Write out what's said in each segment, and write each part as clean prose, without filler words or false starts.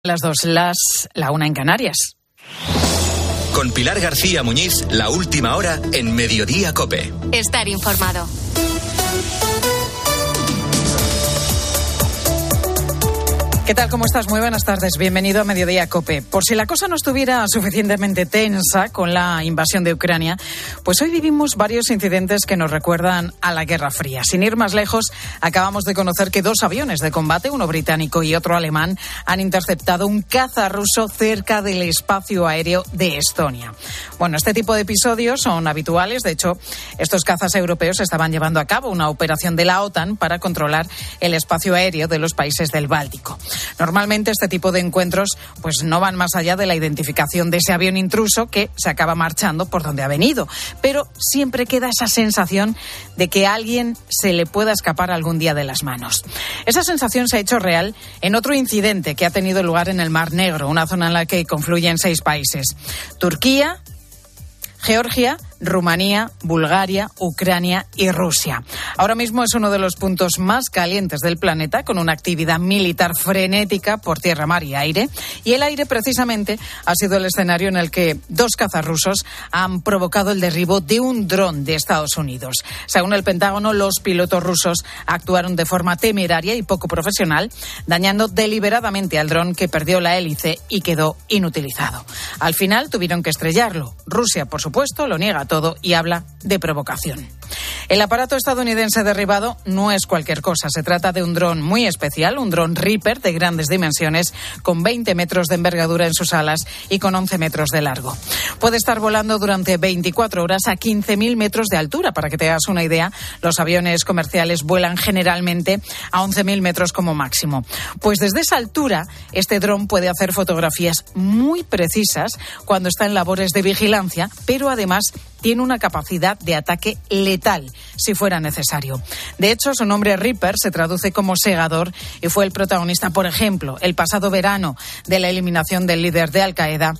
Las 2, la 1 en Canarias. Con Pilar García Muñiz, la última hora en Mediodía COPE. Estar informado. ¿Qué tal? ¿Cómo estás? Muy buenas tardes. Bienvenido a Mediodía COPE. Por si la cosa no estuviera suficientemente tensa con la invasión de Ucrania, pues hoy vivimos varios incidentes que nos recuerdan a la Guerra Fría. Sin ir más lejos, acabamos de conocer que 2 aviones de combate, uno británico y otro alemán, han interceptado un caza ruso cerca del espacio aéreo de Estonia. Bueno, este tipo de episodios son habituales. De hecho, estos cazas europeos estaban llevando a cabo una operación de la OTAN para controlar el espacio aéreo de los países del Báltico. Normalmente este tipo de encuentros pues no van más allá de la identificación de ese avión intruso que se acaba marchando por donde ha venido, pero siempre queda esa sensación de que a alguien se le pueda escapar algún día de las manos. Esa sensación se ha hecho real en otro incidente que ha tenido lugar en el Mar Negro, una zona en la que confluyen 6 países: Turquía, Georgia, Rumanía, Bulgaria, Ucrania y Rusia. Ahora mismo es uno de los puntos más calientes del planeta, con una actividad militar frenética por tierra, mar y aire. Y el aire, precisamente, ha sido el escenario en el que 2 cazas rusos han provocado el derribo de un dron de Estados Unidos. Según el Pentágono, los pilotos rusos actuaron de forma temeraria y poco profesional, dañando deliberadamente al dron, que perdió la hélice y quedó inutilizado. Al final tuvieron que estrellarlo. Rusia, por supuesto, lo niega todo y habla de provocación. El aparato estadounidense derribado no es cualquier cosa. Se trata de un dron muy especial, un dron Reaper de grandes dimensiones, con 20 metros de envergadura en sus alas y con 11 metros de largo. Puede estar volando durante 24 horas a 15.000 metros de altura. Para que te hagas una idea, los aviones comerciales vuelan generalmente a 11.000 metros como máximo. Pues desde esa altura, este dron puede hacer fotografías muy precisas cuando está en labores de vigilancia, pero además tiene una capacidad de ataque letal, si fuera necesario. De hecho, su nombre Reaper se traduce como segador y fue el protagonista, por ejemplo, el pasado verano, de la eliminación del líder de Al-Qaeda,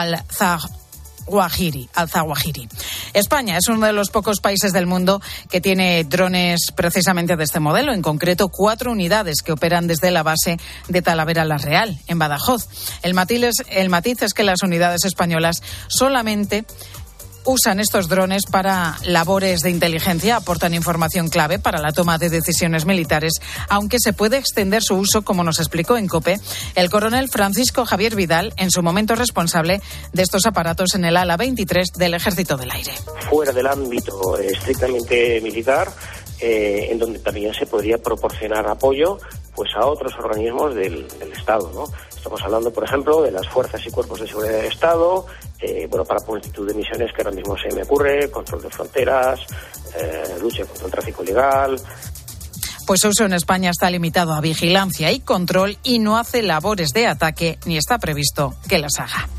al-Zawahiri. España es uno de los pocos países del mundo que tiene drones precisamente de este modelo, en concreto 4 unidades que operan desde la base de Talavera la Real, en Badajoz. El matiz es que las unidades españolas solamente usan estos drones para labores de inteligencia, aportan información clave para la toma de decisiones militares, aunque se puede extender su uso, como nos explicó en COPE el coronel Francisco Javier Vidal, en su momento responsable de estos aparatos en el ala 23 del Ejército del Aire. Fuera del ámbito estrictamente militar, en donde también se podría proporcionar apoyo pues a otros organismos del Estado, ¿no? Estamos hablando, por ejemplo, de las fuerzas y cuerpos de seguridad del Estado, para multitud de misiones que ahora mismo se me ocurre: control de fronteras, lucha contra el tráfico ilegal. Pues su uso en España está limitado a vigilancia y control y no hace labores de ataque, ni está previsto que las haga.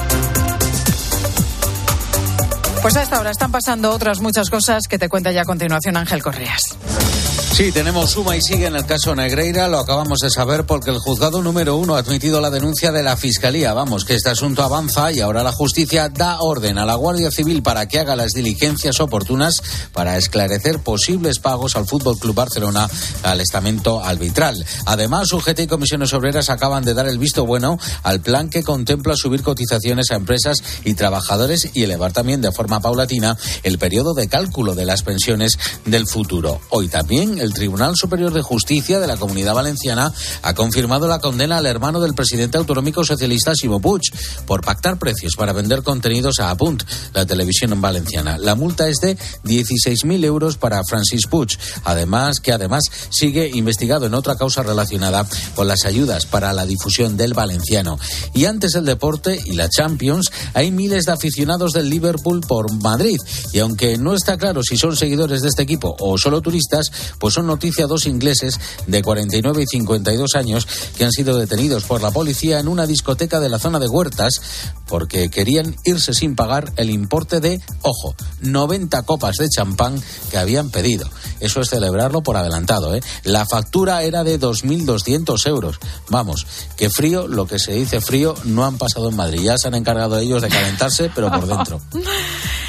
Pues a esta hora están pasando otras muchas cosas que te cuenta ya a continuación Ángel Correas. Sí, tenemos suma y sigue en el caso Negreira, lo acabamos de saber porque el juzgado número 1 ha admitido la denuncia de la Fiscalía. Vamos, que este asunto avanza y ahora la justicia da orden a la Guardia Civil para que haga las diligencias oportunas para esclarecer posibles pagos al Fútbol Club Barcelona al estamento arbitral. Además, UGT y Comisiones Obreras acaban de dar el visto bueno al plan que contempla subir cotizaciones a empresas y trabajadores y elevar también de forma paulatina el periodo de cálculo de las pensiones del futuro. Hoy también el Tribunal Superior de Justicia de la Comunidad Valenciana ha confirmado la condena al hermano del presidente autonómico socialista Ximo Puig por pactar precios para vender contenidos a Apunt, la televisión valenciana. La multa es de 16.000 euros para Francis Puig, además sigue investigado en otra causa relacionada con las ayudas para la difusión del valenciano. Y antes del deporte y la Champions, hay miles de aficionados del Liverpool por Madrid, y aunque no está claro si son seguidores de este equipo o solo turistas, pues son noticia 2 ingleses de 49 y 52 años que han sido detenidos por la policía en una discoteca de la zona de Huertas porque querían irse sin pagar el importe de, ojo, 90 copas de champán que habían pedido. Eso es celebrarlo por adelantado, ¿eh? La factura era de 2.200 euros. Vamos, que frío, lo que se dice frío, no han pasado en Madrid. Ya se han encargado ellos de calentarse, pero por dentro.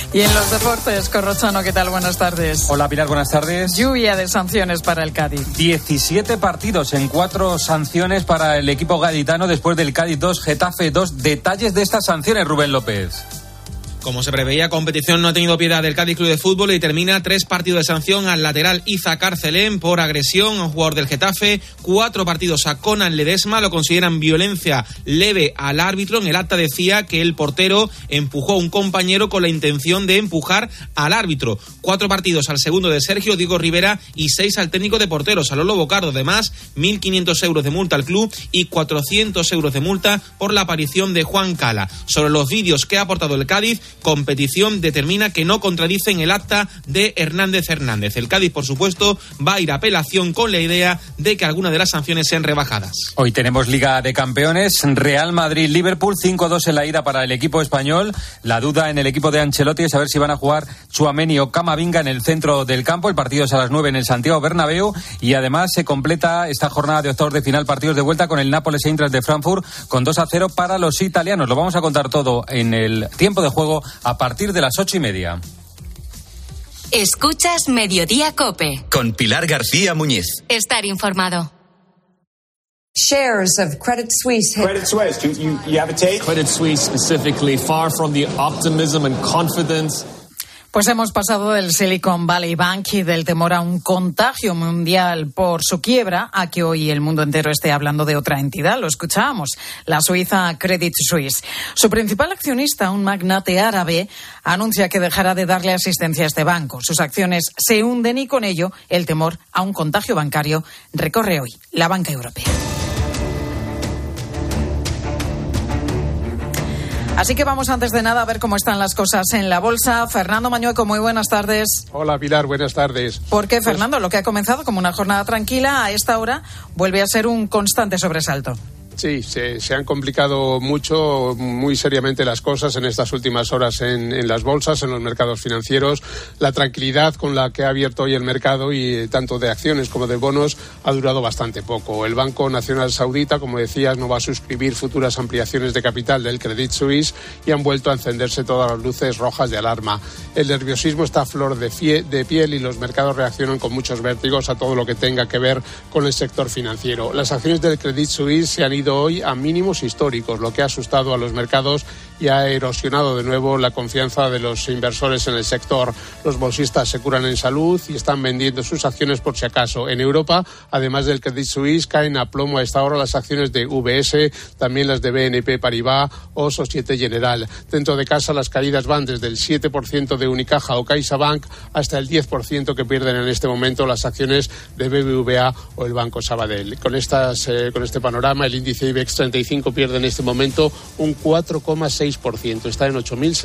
Y en los deportes, Corrochano, ¿qué tal? Buenas tardes. Hola, Pilar, buenas tardes. Lluvia de sanciones para el Cádiz. 17 partidos en 4 sanciones para el equipo gaditano después del Cádiz 2, Getafe 2. Detalles de estas sanciones, Rubén López. Como se preveía, competición no ha tenido piedad del Cádiz Club de Fútbol y termina 3 partidos de sanción al lateral Iza Carcelén por agresión a un jugador del Getafe, 4 partidos a Conan Ledesma, lo consideran violencia leve al árbitro. En el acta decía que el portero empujó a un compañero con la intención de empujar al árbitro. 4 partidos al segundo de Sergio Diego Rivera y 6 al técnico de porteros, a Lolo Bocardo. Además, 1.500 euros de multa al club y 400 euros de multa por la aparición de Juan Cala. Sobre los vídeos que ha aportado el Cádiz, competición determina que no contradicen el acta de Hernández. El Cádiz, por supuesto, va a ir a apelación con la idea de que algunas de las sanciones sean rebajadas. Hoy tenemos Liga de Campeones, Real Madrid-Liverpool, 5-2 en la ida para el equipo español. La duda en el equipo de Ancelotti es saber si van a jugar Tchouaméni o Camavinga en el centro del campo. El partido es a las 9 en el Santiago Bernabéu y además se completa esta jornada de octavos de final, partidos de vuelta con el Nápoles-Eintracht de Frankfurt con 2-0 para los italianos. Lo vamos a contar todo en el tiempo de juego a partir de las 8:30. Escuchas Mediodía COPE. Con Pilar García Muñiz. Estar informado. Shares of Credit Suisse. Credit Suisse, you have a take? Credit Suisse specifically, far from the optimism and confidence. Pues hemos pasado del Silicon Valley Bank y del temor a un contagio mundial por su quiebra a que hoy el mundo entero esté hablando de otra entidad. Lo escuchábamos, la suiza Credit Suisse. Su principal accionista, un magnate árabe, anuncia que dejará de darle asistencia a este banco. Sus acciones se hunden y con ello el temor a un contagio bancario recorre hoy la banca europea. Así que vamos antes de nada a ver cómo están las cosas en la bolsa. Fernando Mañueco, muy buenas tardes. Hola Pilar, buenas tardes. ¿Por qué, Fernando? Lo que ha comenzado como una jornada tranquila, a esta hora vuelve a ser un constante sobresalto. Sí, se han complicado mucho, muy seriamente las cosas en estas últimas horas en las bolsas, en los mercados financieros. La tranquilidad con la que ha abierto hoy el mercado, y tanto de acciones como de bonos, ha durado bastante poco. El Banco Nacional Saudita, como decías, no va a suscribir futuras ampliaciones de capital del Credit Suisse y han vuelto a encenderse todas las luces rojas de alarma. El nerviosismo está a flor de piel y los mercados reaccionan con muchos vértigos a todo lo que tenga que ver con el sector financiero. Las acciones del Credit Suisse se han ido hoy a mínimos históricos, lo que ha asustado a los mercados y ha erosionado de nuevo la confianza de los inversores en el sector. Los bolsistas se curan en salud y están vendiendo sus acciones por si acaso. En Europa, además del Credit Suisse, caen a plomo a esta hora las acciones de UBS, también las de BNP Paribas o Societe Generale. Dentro de casa, las caídas van desde el 7% de Unicaja o CaixaBank hasta el 10% que pierden en este momento las acciones de BBVA o el Banco Sabadell. Con este panorama, el índice IBEX 35 pierde en este momento un 4,6%. Está en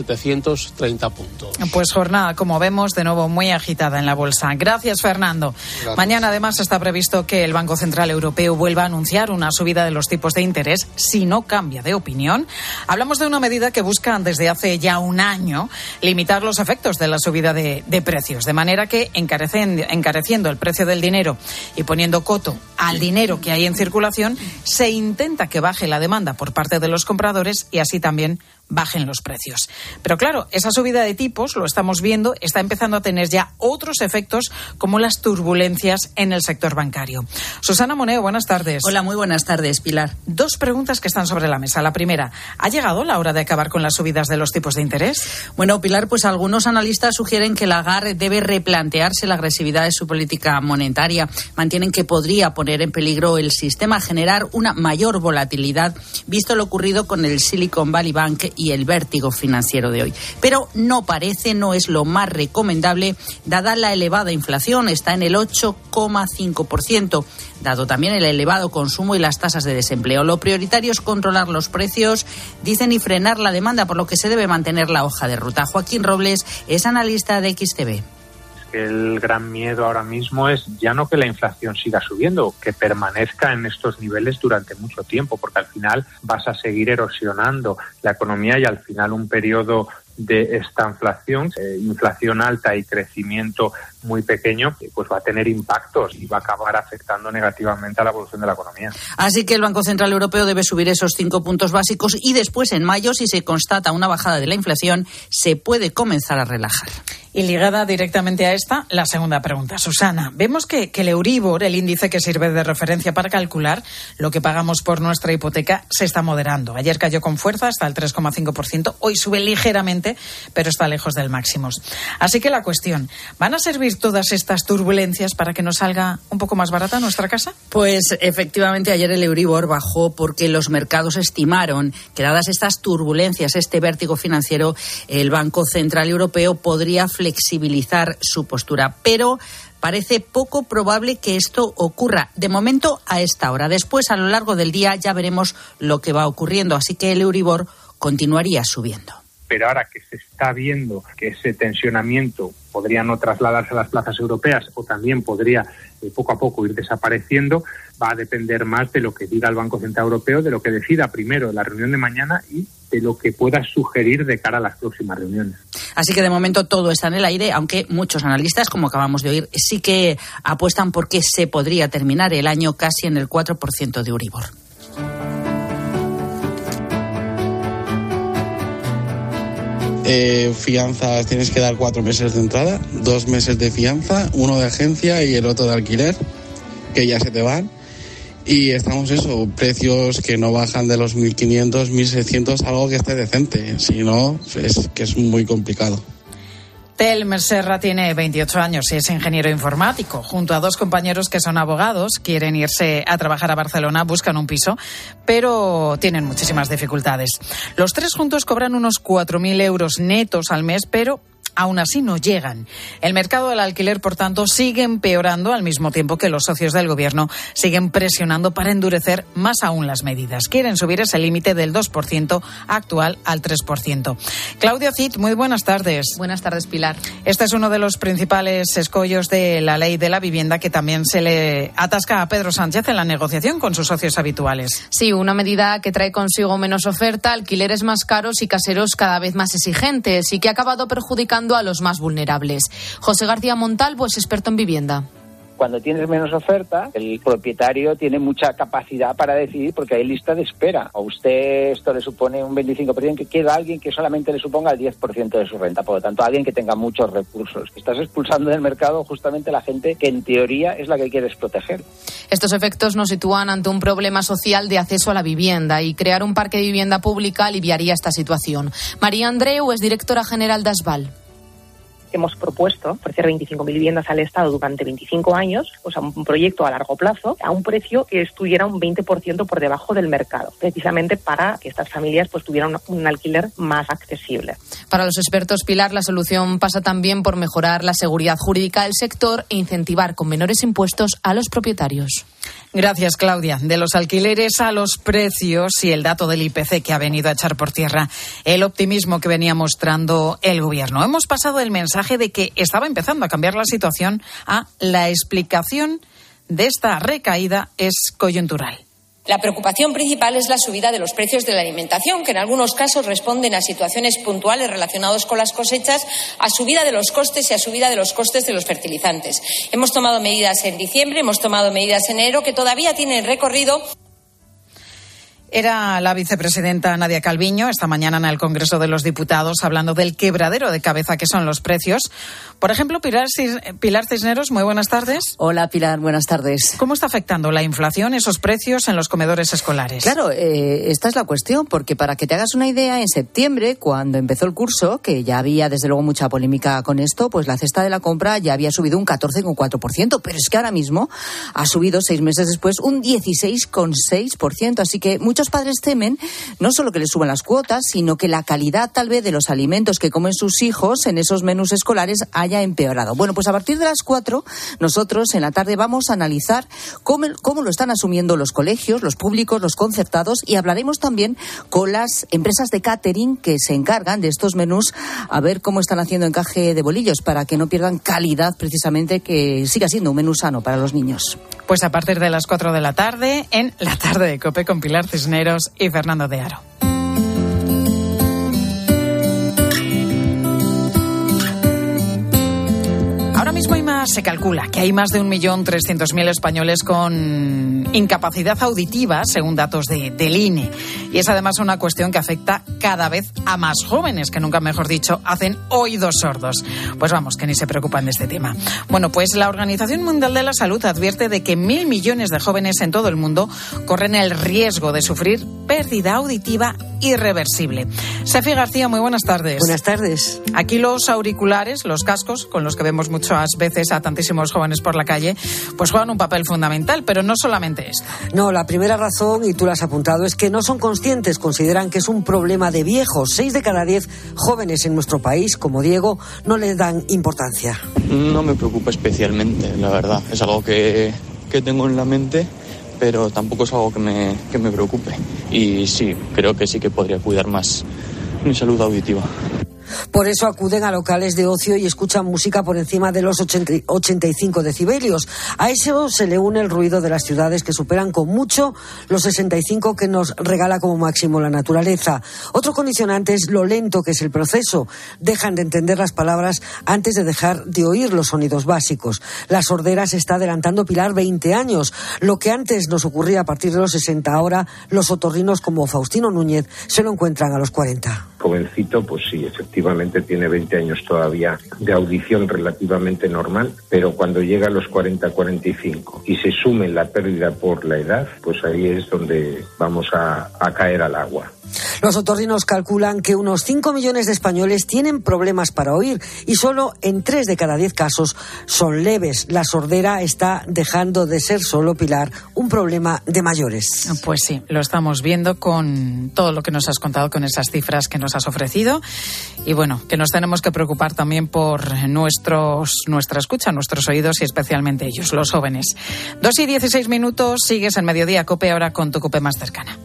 8.730 puntos. Pues jornada, como vemos, de nuevo muy agitada en la bolsa. Gracias, Fernando. Gracias. Mañana, además, está previsto que el Banco Central Europeo vuelva a anunciar una subida de los tipos de interés si no cambia de opinión. Hablamos de una medida que busca, desde hace ya un año, limitar los efectos de la subida de precios, de manera que, encareciendo el precio del dinero y poniendo coto al dinero que hay en circulación, se intenta que baje la demanda por parte de los compradores y así también bajen los precios. Pero claro, esa subida de tipos, lo estamos viendo, está empezando a tener ya otros efectos como las turbulencias en el sector bancario. Susana Moneo, buenas tardes. Hola, muy buenas tardes, Pilar. 2 preguntas que están sobre la mesa. La primera, ¿ha llegado la hora de acabar con las subidas de los tipos de interés? Bueno, Pilar, pues algunos analistas sugieren que Lagarde debe replantearse la agresividad de su política monetaria. Mantienen que podría poner en peligro el sistema, generar una mayor volatilidad, visto lo ocurrido con el Silicon Valley Bank y el vértigo financiero de hoy. Pero no es lo más recomendable, dada la elevada inflación, está en el 8,5%, dado también el elevado consumo y las tasas de desempleo. Lo prioritario es controlar los precios, dicen, y frenar la demanda, por lo que se debe mantener la hoja de ruta. Joaquín Robles es analista de XTB. El gran miedo ahora mismo es ya no que la inflación siga subiendo, que permanezca en estos niveles durante mucho tiempo, porque al final vas a seguir erosionando la economía y al final un periodo de esta inflación alta y crecimiento muy pequeño, pues va a tener impactos y va a acabar afectando negativamente a la evolución de la economía. Así que el Banco Central Europeo debe subir esos 5 puntos básicos y después, en mayo, si se constata una bajada de la inflación, se puede comenzar a relajar. Y ligada directamente a esta, la segunda pregunta. Susana, vemos que el Euribor, el índice que sirve de referencia para calcular lo que pagamos por nuestra hipoteca, se está moderando. Ayer cayó con fuerza hasta el 3,5%, hoy sube ligeramente, pero está lejos del máximo. Así que la cuestión, ¿van a servir todas estas turbulencias para que nos salga un poco más barata nuestra casa? Pues efectivamente ayer el Euribor bajó porque los mercados estimaron que dadas estas turbulencias, este vértigo financiero, el Banco Central Europeo podría flexibilizar su postura, pero parece poco probable que esto ocurra. De momento, a esta hora. Después, a lo largo del día, ya veremos lo que va ocurriendo. Así que el Euribor continuaría subiendo. Pero ahora que se está viendo que ese tensionamiento podría no trasladarse a las plazas europeas o también podría poco a poco ir desapareciendo, va a depender más de lo que diga el Banco Central Europeo, de lo que decida primero en la reunión de mañana y de lo que pueda sugerir de cara a las próximas reuniones. Así que de momento todo está en el aire, aunque muchos analistas, como acabamos de oír, sí que apuestan por que se podría terminar el año casi en el 4% de Euribor. Fianzas tienes que dar 4 meses de entrada, 2 meses de fianza, 1 de agencia y el otro de alquiler, que ya se te van. Y estamos precios que no bajan de los 1.500, 1.600, algo que esté decente. Si no, es que es muy complicado. Telm Serra tiene 28 años y es ingeniero informático. Junto a 2 compañeros que son abogados, quieren irse a trabajar a Barcelona, buscan un piso, pero tienen muchísimas dificultades. Los 3 juntos cobran unos 4.000 euros netos al mes, pero aún así no llegan. El mercado del alquiler, por tanto, sigue empeorando al mismo tiempo que los socios del gobierno siguen presionando para endurecer más aún las medidas. Quieren subir ese límite del 2% actual al 3%. Claudia Cid, muy buenas tardes. Buenas tardes, Pilar. Este es uno de los principales escollos de la ley de la vivienda que también se le atasca a Pedro Sánchez en la negociación con sus socios habituales. Sí, una medida que trae consigo menos oferta, alquileres más caros y caseros cada vez más exigentes y que ha acabado perjudicando a los más vulnerables. José García Montalvo es experto en vivienda. Cuando tienes menos oferta, el propietario tiene mucha capacidad para decidir porque hay lista de espera. A usted esto le supone un 25%, que queda alguien que solamente le suponga el 10% de su renta. Por lo tanto, alguien que tenga muchos recursos. Estás expulsando del mercado justamente la gente que en teoría es la que quieres proteger. Estos efectos nos sitúan ante un problema social de acceso a la vivienda y crear un parque de vivienda pública aliviaría esta situación. María Andreu es directora general de Asval. Hemos propuesto ofrecer 25.000 viviendas al Estado durante 25 años, o sea, un proyecto a largo plazo, a un precio que estuviera un 20% por debajo del mercado, precisamente para que estas familias pues tuvieran un alquiler más accesible. Para los expertos, Pilar, la solución pasa también por mejorar la seguridad jurídica del sector e incentivar con menores impuestos a los propietarios. Gracias, Claudia. De los alquileres a los precios y el dato del IPC que ha venido a echar por tierra el optimismo que venía mostrando el gobierno. Hemos pasado el mensaje de que estaba empezando a cambiar la situación a la explicación de esta recaída es coyuntural. La preocupación principal es la subida de los precios de la alimentación, que en algunos casos responden a situaciones puntuales relacionadas con las cosechas, a subida de los costes y a subida de los costes de los fertilizantes. Hemos tomado medidas en diciembre, hemos tomado medidas en enero que todavía tienen recorrido. Era la vicepresidenta Nadia Calviño esta mañana en el Congreso de los Diputados hablando del quebradero de cabeza que son los precios. Por ejemplo, Pilar Cisneros, muy buenas tardes. Hola, Pilar, buenas tardes. ¿Cómo está afectando la inflación esos precios en los comedores escolares? Claro, esta es la cuestión, porque para que te hagas una idea, en septiembre, cuando empezó el curso, que ya había desde luego mucha polémica con esto, pues la cesta de la compra ya había subido un 14,4%, pero es que ahora mismo ha subido 6 meses después un 16,6%, así que muchos padres temen no solo que les suban las cuotas, sino que la calidad tal vez de los alimentos que comen sus hijos en esos menús escolares haya empeorado. Bueno, pues a partir de las 4, nosotros en la tarde vamos a analizar cómo lo están asumiendo los colegios, los públicos, los concertados, y hablaremos también con las empresas de catering que se encargan de estos menús, a ver cómo están haciendo encaje de bolillos para que no pierdan calidad, precisamente, que siga siendo un menú sano para los niños. Pues a partir de las 4 de la tarde, en La Tarde de COPE con Pilar Cisneros y Fernando de Aro. se calcula que hay más de 1.300.000 españoles con incapacidad auditiva, según datos del INE. Y es además una cuestión que afecta cada vez a más jóvenes, que nunca mejor dicho, hacen oídos sordos. Pues vamos, que ni se preocupan de este tema. Bueno, pues la Organización Mundial de la Salud advierte de que 1.000 millones de jóvenes en todo el mundo corren el riesgo de sufrir pérdida auditiva irreversible. Sefi García, muy buenas tardes. Buenas tardes. Aquí los auriculares, los cascos, con los que vemos muchas veces a tantísimos jóvenes por la calle, pues juegan un papel fundamental, pero no solamente esto. No, la primera razón, y tú la has apuntado, es que no son conscientes, consideran que es un problema de viejos. 6 de cada 10 jóvenes en nuestro país, como Diego, no les dan importancia. No me preocupa especialmente, la verdad. Es algo que tengo en la mente, pero tampoco es algo que me preocupe. Y sí, creo que sí que podría cuidar más mi salud auditiva. Por eso acuden a locales de ocio y escuchan música por encima de los 85 decibelios. A eso se le une el ruido de las ciudades, que superan con mucho los 65 que nos regala como máximo la naturaleza. Otro condicionante es lo lento que es el proceso. Dejan de entender las palabras antes de dejar de oír los sonidos básicos. La sordera se está adelantando, Pilar, 20 años. Lo que antes nos ocurría a partir de los 60, ahora los otorrinos como Faustino Núñez se lo encuentran a los 40. Jovencito, pues sí, efectivamente tiene 20 años todavía de audición relativamente normal, pero cuando llega a los 40-45 y se sume la pérdida por la edad, pues ahí es donde vamos a caer al agua. Los otorrinos calculan que unos 5 millones de españoles tienen problemas para oír y solo en 3 de cada 10 casos son leves. La sordera está dejando de ser solo, Pilar, un problema de mayores. Pues sí, lo estamos viendo con todo lo que nos has contado, con esas cifras que nos has ofrecido. Y bueno, que nos tenemos que preocupar también por nuestra escucha, nuestros oídos y especialmente ellos, los jóvenes. 2:16, sigues en Mediodía COPE, ahora con tu COPE más cercana.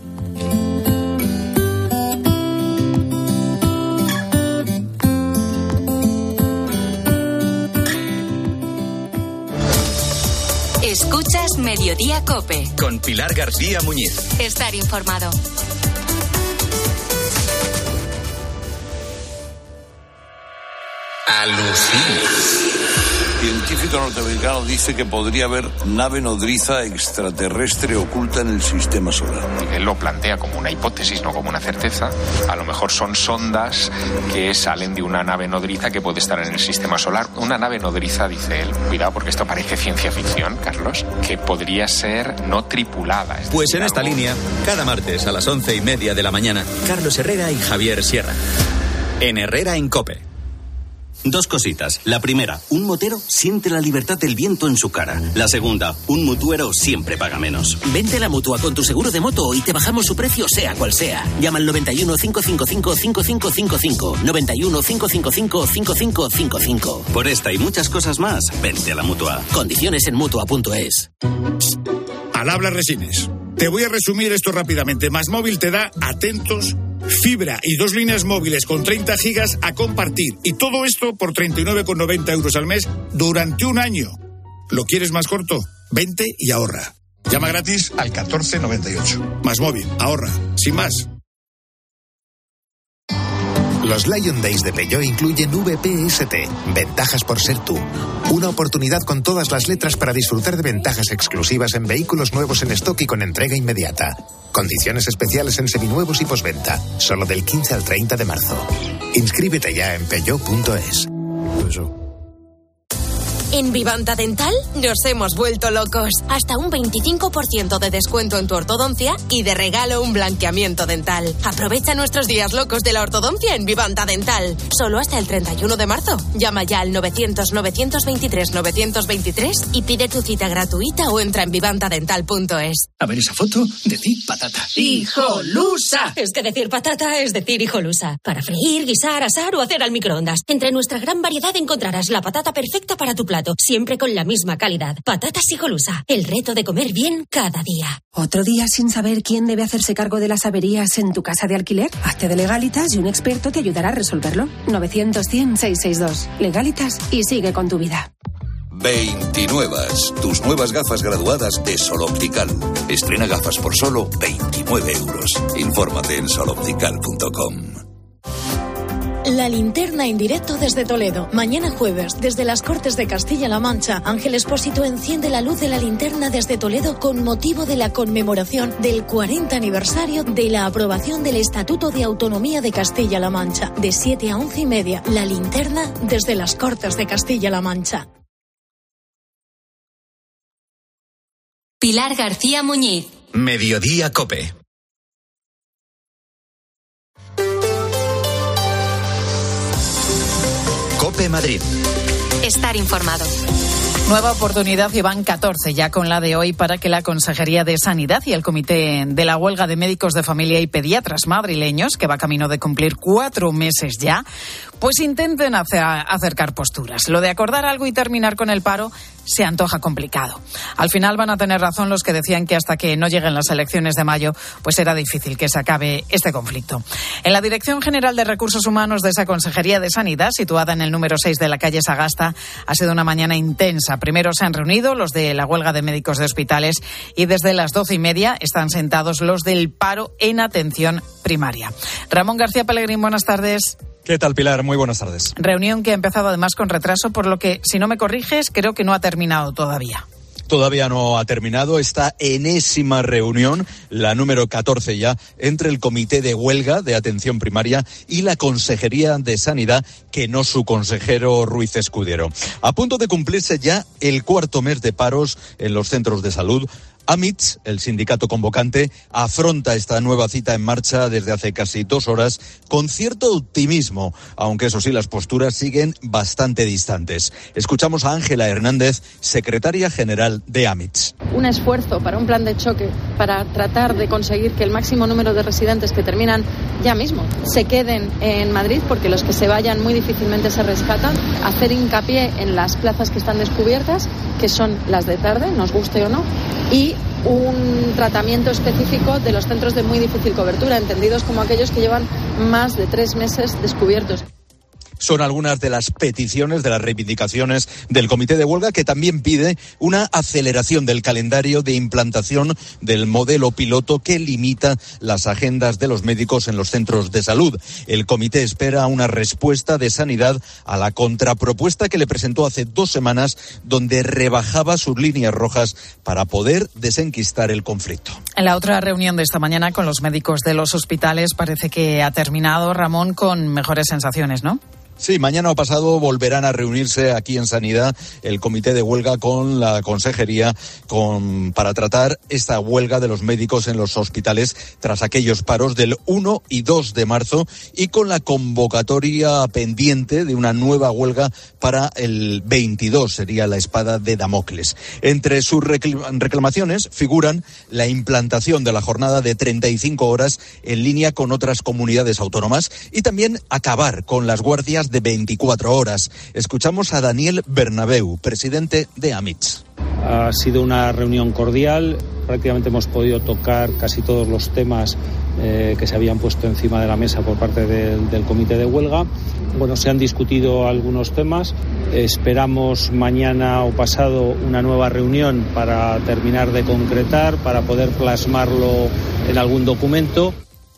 Escuchas Mediodía COPE. Con Pilar García Muñiz. Estar informado. Alucina. Científico norteamericano dice que podría haber nave nodriza extraterrestre oculta en el sistema solar. Él lo plantea como una hipótesis, no como una certeza. A lo mejor son sondas que salen de una nave nodriza que puede estar en el sistema solar. Una nave nodriza, dice él, cuidado porque esto parece ciencia ficción, Carlos, que podría ser no tripulada. Pues en esta línea, cada martes a las 11:30 de la mañana, Carlos Herrera y Javier Sierra. En Herrera en COPE. Dos cositas. La primera, un motero siente la libertad del viento en su cara. La segunda, un mutuero siempre paga menos. Vente a la Mutua con tu seguro de moto y te bajamos su precio sea cual sea. Llama al 91 555 5555. 91 555 5555. Por esta y muchas cosas más, vente a la Mutua. Condiciones en Mutua.es. Al habla Resines. Te voy a resumir esto rápidamente. Más Móvil te da, atentos, fibra y 2 líneas móviles con 30 gigas a compartir. Y todo esto por 39,90 euros al mes durante un año. ¿Lo quieres más corto? Vente y ahorra. Llama gratis al 1498. Más Móvil, ahorra, sin más. Los Lion Days de Peugeot incluyen VPST, ventajas por ser tú. Una oportunidad con todas las letras para disfrutar de ventajas exclusivas en vehículos nuevos en stock y con entrega inmediata. Condiciones especiales en seminuevos y postventa, solo del 15 al 30 de marzo. Inscríbete ya en Peugeot.es. En Vivanta Dental nos hemos vuelto locos. Hasta un 25% de descuento en tu ortodoncia y de regalo un blanqueamiento dental. Aprovecha nuestros días locos de la ortodoncia en Vivanta Dental. Solo hasta el 31 de marzo. Llama ya al 900-923-923 y pide tu cita gratuita o entra en vivantadental.es. A ver esa foto, decir patata. ¡Hijolusa! Es que decir patata es decir hijolusa. Para freír, guisar, asar o hacer al microondas. Entre nuestra gran variedad encontrarás la patata perfecta para tu plato. Siempre con la misma calidad. Patatas Hijolusa. El reto de comer bien cada día. ¿Otro día sin saber quién debe hacerse cargo de las averías en tu casa de alquiler? Hazte de Legalitas y un experto te ayudará a resolverlo. 900-100-662. Legalitas y sigue con tu vida. 29. Tus nuevas gafas graduadas de Sol Optical. Estrena gafas por solo 29 euros. Infórmate en soloptical.com. La Linterna en directo desde Toledo. Mañana jueves, desde las Cortes de Castilla-La Mancha, Ángel Expósito enciende la luz de la linterna desde Toledo con motivo de la conmemoración del 40 aniversario de la aprobación del Estatuto de Autonomía de Castilla-La Mancha. De 7 a 11:30, La Linterna desde las Cortes de Castilla-La Mancha. Pilar García Muñiz. Mediodía COPE. COPE Madrid. Estar informado. Nueva oportunidad y van 14 ya con la de hoy para que la Consejería de Sanidad y el Comité de la Huelga de Médicos de Familia y Pediatras madrileños, que va camino de cumplir 4 meses ya, pues intenten acercar posturas. Lo de acordar algo y terminar con el paro se antoja complicado. Al final van a tener razón los que decían que hasta que no lleguen las elecciones de mayo, pues será difícil que se acabe este conflicto. En la Dirección General de Recursos Humanos de esa Consejería de Sanidad, situada en el número 6 de la calle Sagasta, ha sido una mañana intensa. Primero se han reunido los de la huelga de médicos de hospitales y desde las 12:30 están sentados los del paro en atención primaria. Ramón García Pellegrín, buenas tardes. ¿Qué tal, Pilar? Muy buenas tardes. Reunión que ha empezado además con retraso, por lo que, si no me corriges, creo que no ha terminado todavía. Todavía no ha terminado esta enésima reunión, la número 14 ya, entre el Comité de Huelga de Atención Primaria y la Consejería de Sanidad, que no su consejero Ruiz Escudero. A punto de cumplirse ya el 4º mes de paros en los centros de salud. AMITS, el sindicato convocante, afronta esta nueva cita en marcha desde hace casi 2 horas con cierto optimismo, aunque eso sí, las posturas siguen bastante distantes. Escuchamos a Ángela Hernández, secretaria general de AMITS. Un esfuerzo para un plan de choque, para tratar de conseguir que el máximo número de residentes que terminan ya mismo se queden en Madrid, porque los que se vayan muy difícilmente se rescatan, hacer hincapié en las plazas que están descubiertas, que son las de tarde, nos guste o no, y un tratamiento específico de los centros de muy difícil cobertura, entendidos como aquellos que llevan más de 3 meses descubiertos. Son algunas de las peticiones, de las reivindicaciones del Comité de Huelga, que también pide una aceleración del calendario de implantación del modelo piloto que limita las agendas de los médicos en los centros de salud. El comité espera una respuesta de Sanidad a la contrapropuesta que le presentó hace 2 semanas, donde rebajaba sus líneas rojas para poder desenquistar el conflicto. En la otra reunión de esta mañana con los médicos de los hospitales parece que ha terminado, Ramón, con mejores sensaciones, ¿no? Sí, mañana o pasado volverán a reunirse aquí en Sanidad el Comité de Huelga con la Consejería para tratar esta huelga de los médicos en los hospitales tras aquellos paros del 1 y 2 de marzo y con la convocatoria pendiente de una nueva huelga para el 22, sería la espada de Damocles. Entre sus reclamaciones figuran la implantación de la jornada de 35 horas en línea con otras comunidades autónomas y también acabar con las guardias de 24 horas. Escuchamos a Daniel Bernabeu, presidente de AMITS. Ha sido una reunión cordial, prácticamente hemos podido tocar casi todos los temas que se habían puesto encima de la mesa por parte del Comité de Huelga. Bueno, se han discutido algunos temas, esperamos mañana o pasado una nueva reunión para terminar de concretar, para poder plasmarlo en algún documento.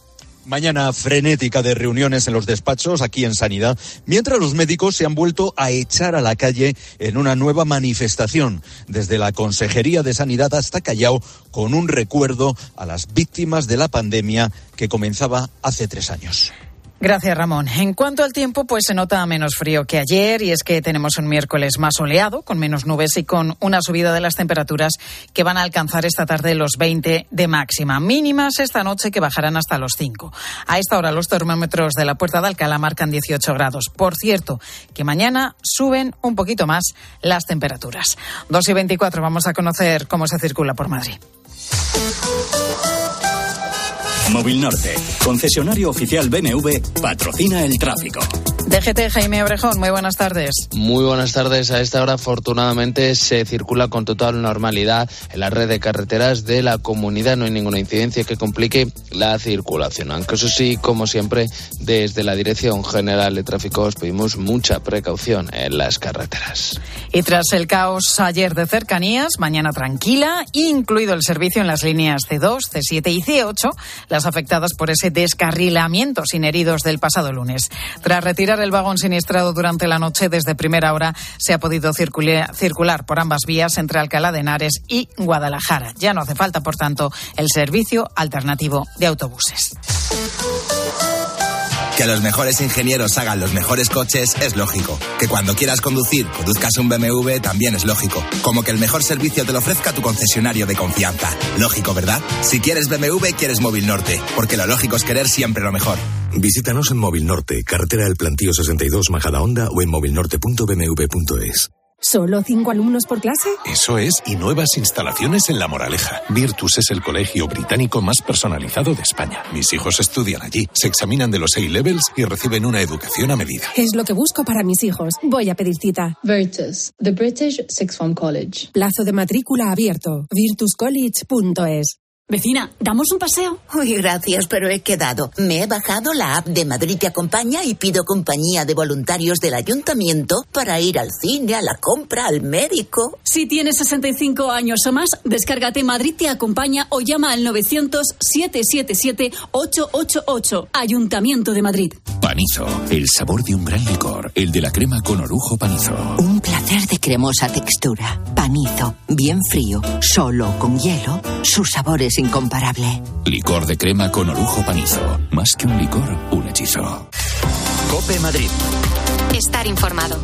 Mañana frenética de reuniones en los despachos aquí en Sanidad, mientras los médicos se han vuelto a echar a la calle en una nueva manifestación, desde la Consejería de Sanidad hasta Callao, con un recuerdo a las víctimas de la pandemia que comenzaba hace 3 años. Gracias, Ramón. En cuanto al tiempo, pues se nota menos frío que ayer y es que tenemos un miércoles más soleado, con menos nubes y con una subida de las temperaturas que van a alcanzar esta tarde los 20 de máxima. Mínimas esta noche que bajarán hasta los 5. A esta hora los termómetros de la Puerta de Alcalá marcan 18 grados. Por cierto, que mañana suben un poquito más las temperaturas. 2:24, vamos a conocer cómo se circula por Madrid. Móvil Norte, concesionario oficial BMW, patrocina el tráfico. DGT, Jaime Obrejón, muy buenas tardes. Muy buenas tardes. A esta hora, afortunadamente, se circula con total normalidad en la red de carreteras de la comunidad. No hay ninguna incidencia que complique la circulación. Aunque eso sí, como siempre, desde la Dirección General de Tráfico os pedimos mucha precaución en las carreteras. Y tras el caos ayer de cercanías, mañana tranquila, incluido el servicio en las líneas C2, C7 y C8, las afectadas por ese descarrilamiento sin heridos del pasado lunes. Tras retirar el vagón siniestrado durante la noche, desde primera hora se ha podido circular por ambas vías entre Alcalá de Henares y Guadalajara. Ya no hace falta, por tanto, el servicio alternativo de autobuses. Que los mejores ingenieros hagan los mejores coches es lógico. Que cuando quieras conducir, conduzcas un BMW también es lógico. Como que el mejor servicio te lo ofrezca tu concesionario de confianza. Lógico, ¿verdad? Si quieres BMW, quieres Móvil Norte. Porque lo lógico es querer siempre lo mejor. Visítanos en Móvil Norte, carretera del Plantío 62, Majadahonda, o en movilnorte.bmw.es. ¿Solo 5 alumnos por clase? Eso es, y nuevas instalaciones en La Moraleja. Virtus es el colegio británico más personalizado de España. Mis hijos estudian allí, se examinan de los A-Levels y reciben una educación a medida. Es lo que busco para mis hijos. Voy a pedir cita. Virtus, the British Sixth Form College. Plazo de matrícula abierto. virtuscollege.es. Vecina, ¿damos un paseo? Uy, gracias, pero he quedado. Me he bajado la app de Madrid Te Acompaña y pido compañía de voluntarios del ayuntamiento para ir al cine, a la compra, al médico. Si tienes 65 años o más, descárgate Madrid Te Acompaña o llama al 900-777-888. Ayuntamiento de Madrid. Panizo, el sabor de un gran licor, el de la crema con orujo Panizo. Un placer de cremosa textura. Panizo, bien frío, solo con hielo, su sabor es incomparable. Licor de crema con orujo Panizo. Más que un licor, un hechizo. COPE Madrid. Estar informado.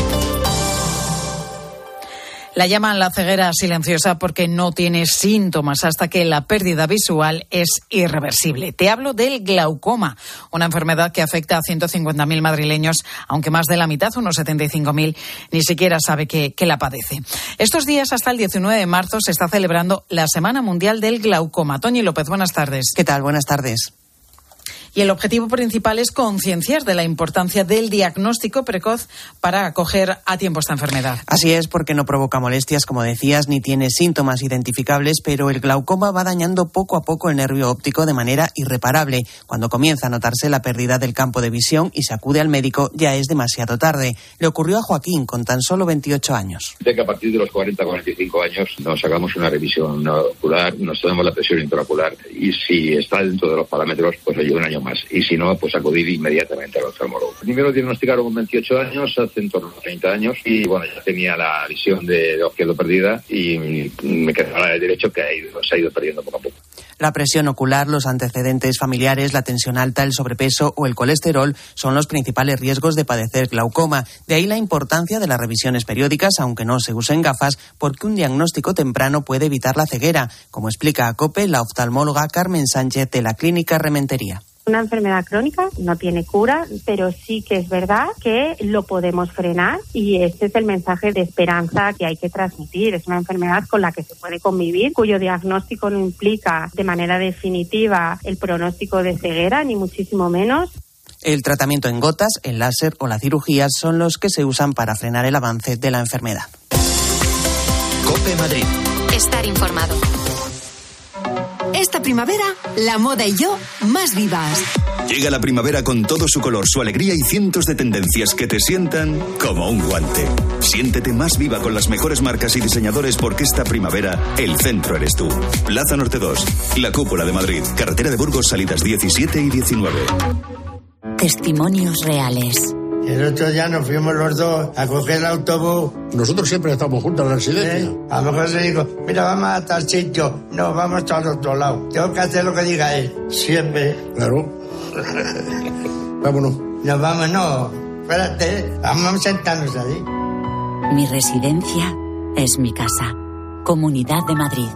La llaman la ceguera silenciosa porque no tiene síntomas hasta que la pérdida visual es irreversible. Te hablo del glaucoma, una enfermedad que afecta a 150.000 madrileños, aunque más de la mitad, unos 75.000, ni siquiera sabe que la padece. Estos días, hasta el 19 de marzo, se está celebrando la Semana Mundial del Glaucoma. Toñi López, buenas tardes. ¿Qué tal? Buenas tardes. Y el objetivo principal es concienciar de la importancia del diagnóstico precoz para acoger a tiempo esta enfermedad. Así es, porque no provoca molestias, como decías, ni tiene síntomas identificables, pero el glaucoma va dañando poco a poco el nervio óptico de manera irreparable. Cuando comienza a notarse la pérdida del campo de visión y se acude al médico, ya es demasiado tarde. Le ocurrió a Joaquín, con tan solo 28 años. De que a partir de los 40-45 años nos hagamos una revisión ocular, nos tomemos la presión intraocular y si está dentro de los parámetros, pues oye, un año más. Y si no, pues acudir inmediatamente al oftalmólogo. Primero diagnosticaron con 28 años, hace en torno a 30 años, y bueno, ya tenía la visión de ojo perdida y me quedaba el derecho que se ha ido perdiendo poco a poco. La presión ocular, los antecedentes familiares, la tensión alta, el sobrepeso o el colesterol son los principales riesgos de padecer glaucoma. De ahí la importancia de las revisiones periódicas, aunque no se usen gafas, porque un diagnóstico temprano puede evitar la ceguera, como explica a COPE la oftalmóloga Carmen Sánchez de la Clínica Rementería. Una enfermedad crónica no tiene cura, pero sí que es verdad que lo podemos frenar y este es el mensaje de esperanza que hay que transmitir. Es una enfermedad con la que se puede convivir, cuyo diagnóstico no implica de manera definitiva el pronóstico de ceguera, ni muchísimo menos. El tratamiento en gotas, el láser o la cirugía son los que se usan para frenar el avance de la enfermedad. COPE Madrid. Estar informado. Esta primavera, la moda y yo más vivas. Llega la primavera con todo su color, su alegría y cientos de tendencias que te sientan como un guante. Siéntete más viva con las mejores marcas y diseñadores porque esta primavera el centro eres tú. Plaza Norte 2, La Cúpula de Madrid, carretera de Burgos, salidas 17 y 19. Testimonios reales. El otro día nos fuimos los dos a coger el autobús. Nosotros siempre estamos juntos en la residencia. A lo mejor se dijo, mira, vamos a tal sitio. No, vamos al otro lado. Tengo que hacer lo que diga él. Siempre. Claro. Vámonos. Nos vamos, no. Espérate, vamos a sentarnos ahí. Mi residencia es mi casa. Comunidad de Madrid.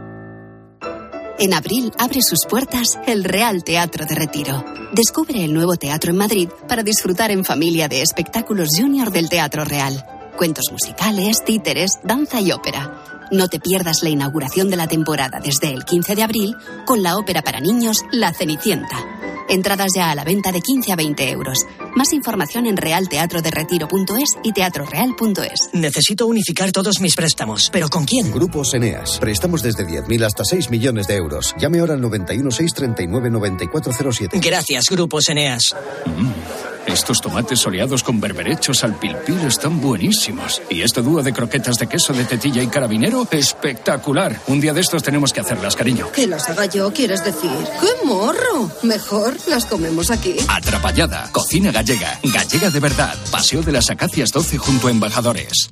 En abril abre sus puertas el Real Teatro de Retiro. Descubre el nuevo teatro en Madrid para disfrutar en familia de espectáculos junior del Teatro Real. Cuentos musicales, títeres, danza y ópera. No te pierdas la inauguración de la temporada desde el 15 de abril con la ópera para niños La Cenicienta. Entradas ya a la venta de 15 a 20 euros. Más información en realteatroderetiro.es y teatroreal.es. Necesito unificar todos mis préstamos, ¿pero con quién? Grupos Eneas. Prestamos desde 10.000 hasta 6 millones de euros. Llame ahora al 91 639 9407. Gracias, Grupos Eneas. Estos tomates soleados con berberechos al pilpil están buenísimos. Y este dúo de croquetas de queso de tetilla y carabinero, espectacular. Un día de estos tenemos que hacerlas, cariño. ¿Que las haga yo, quieres decir? ¡Qué morro! Mejor las comemos aquí. Atrapallada, cocina gallega. Gallega de verdad. Paseo de las Acacias 12 junto a Embajadores.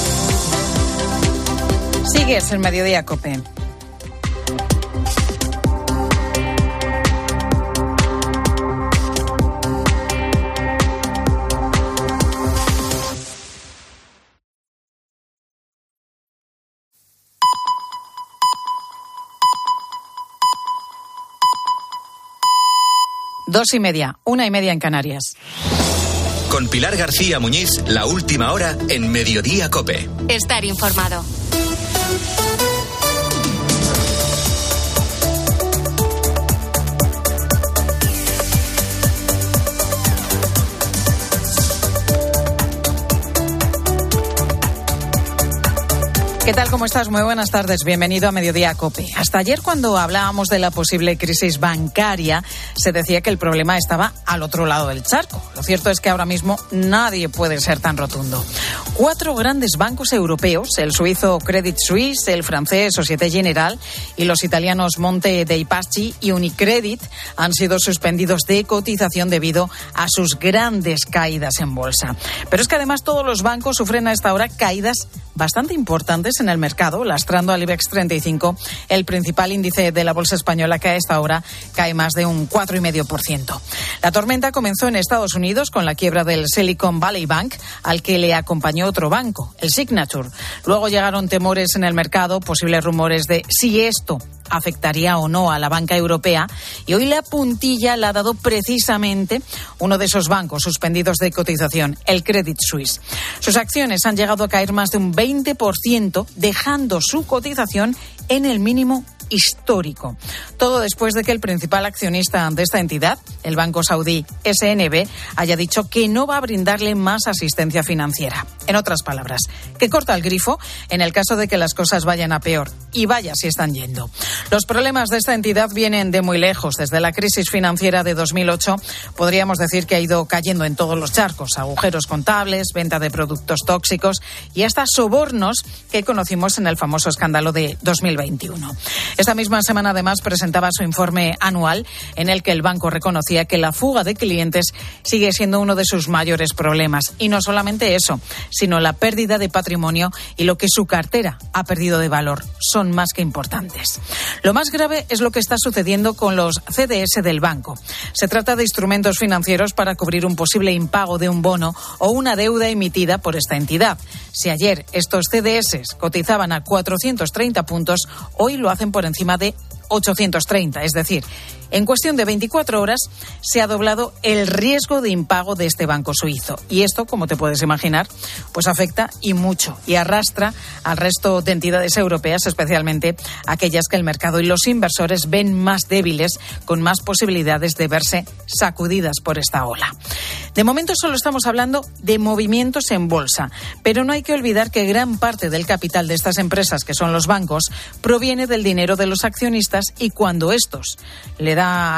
Sigues el Mediodía COPE. Dos y media, 1:30 en Canarias. Con Pilar García Muñiz, la última hora en Mediodía COPE. Estar informado. ¿Qué tal? ¿Cómo estás? Muy buenas tardes. Bienvenido a Mediodía COPE. Hasta ayer, cuando hablábamos de la posible crisis bancaria, se decía que el problema estaba al otro lado del charco. Lo cierto es que ahora mismo nadie puede ser tan rotundo. 4 grandes bancos europeos, el suizo Credit Suisse, el francés Société Générale y los italianos Monte dei Paschi y Unicredit, han sido suspendidos de cotización debido a sus grandes caídas en bolsa. Pero es que además todos los bancos sufren a esta hora caídas bastante importantes en el mercado, lastrando al IBEX 35, el principal índice de la bolsa española, que a esta hora cae más de un 4,5%. La tormenta comenzó en Estados Unidos con la quiebra del Silicon Valley Bank, al que le acompañó otro banco, el Signature. Luego llegaron temores en el mercado, posibles rumores de si esto afectaría o no a la banca europea, y hoy la puntilla la ha dado precisamente uno de esos bancos suspendidos de cotización, el Credit Suisse. Sus acciones han llegado a caer más de un 20%, dejando su cotización en el mínimo histórico. Todo después de que el principal accionista de esta entidad, el banco saudí SNB, haya dicho que no va a brindarle más asistencia financiera. En otras palabras, que corta el grifo en el caso de que las cosas vayan a peor. Y vaya si están yendo. Los problemas de esta entidad vienen de muy lejos. Desde la crisis financiera de 2008, podríamos decir que ha ido cayendo en todos los charcos. Agujeros contables, venta de productos tóxicos y hasta sobornos que conocimos en el famoso escándalo de 2021. Esta misma semana, además, presentaba su informe anual en el que el banco reconocía que la fuga de clientes sigue siendo uno de sus mayores problemas. Y no solamente eso, sino la pérdida de patrimonio y lo que su cartera ha perdido de valor. Son más que importantes. Lo más grave es lo que está sucediendo con los CDS del banco. Se trata de instrumentos financieros para cubrir un posible impago de un bono o una deuda emitida por esta entidad. Si ayer estos CDS cotizaban a 430 puntos, hoy lo hacen por encima de 830, es decir, en cuestión de 24 horas se ha doblado el riesgo de impago de este banco suizo. Y esto, como te puedes imaginar, pues afecta y mucho y arrastra al resto de entidades europeas, especialmente aquellas que el mercado y los inversores ven más débiles, con más posibilidades de verse sacudidas por esta ola. De momento solo estamos hablando de movimientos en bolsa, pero no hay que olvidar que gran parte del capital de estas empresas, que son los bancos, proviene del dinero de los accionistas, y cuando le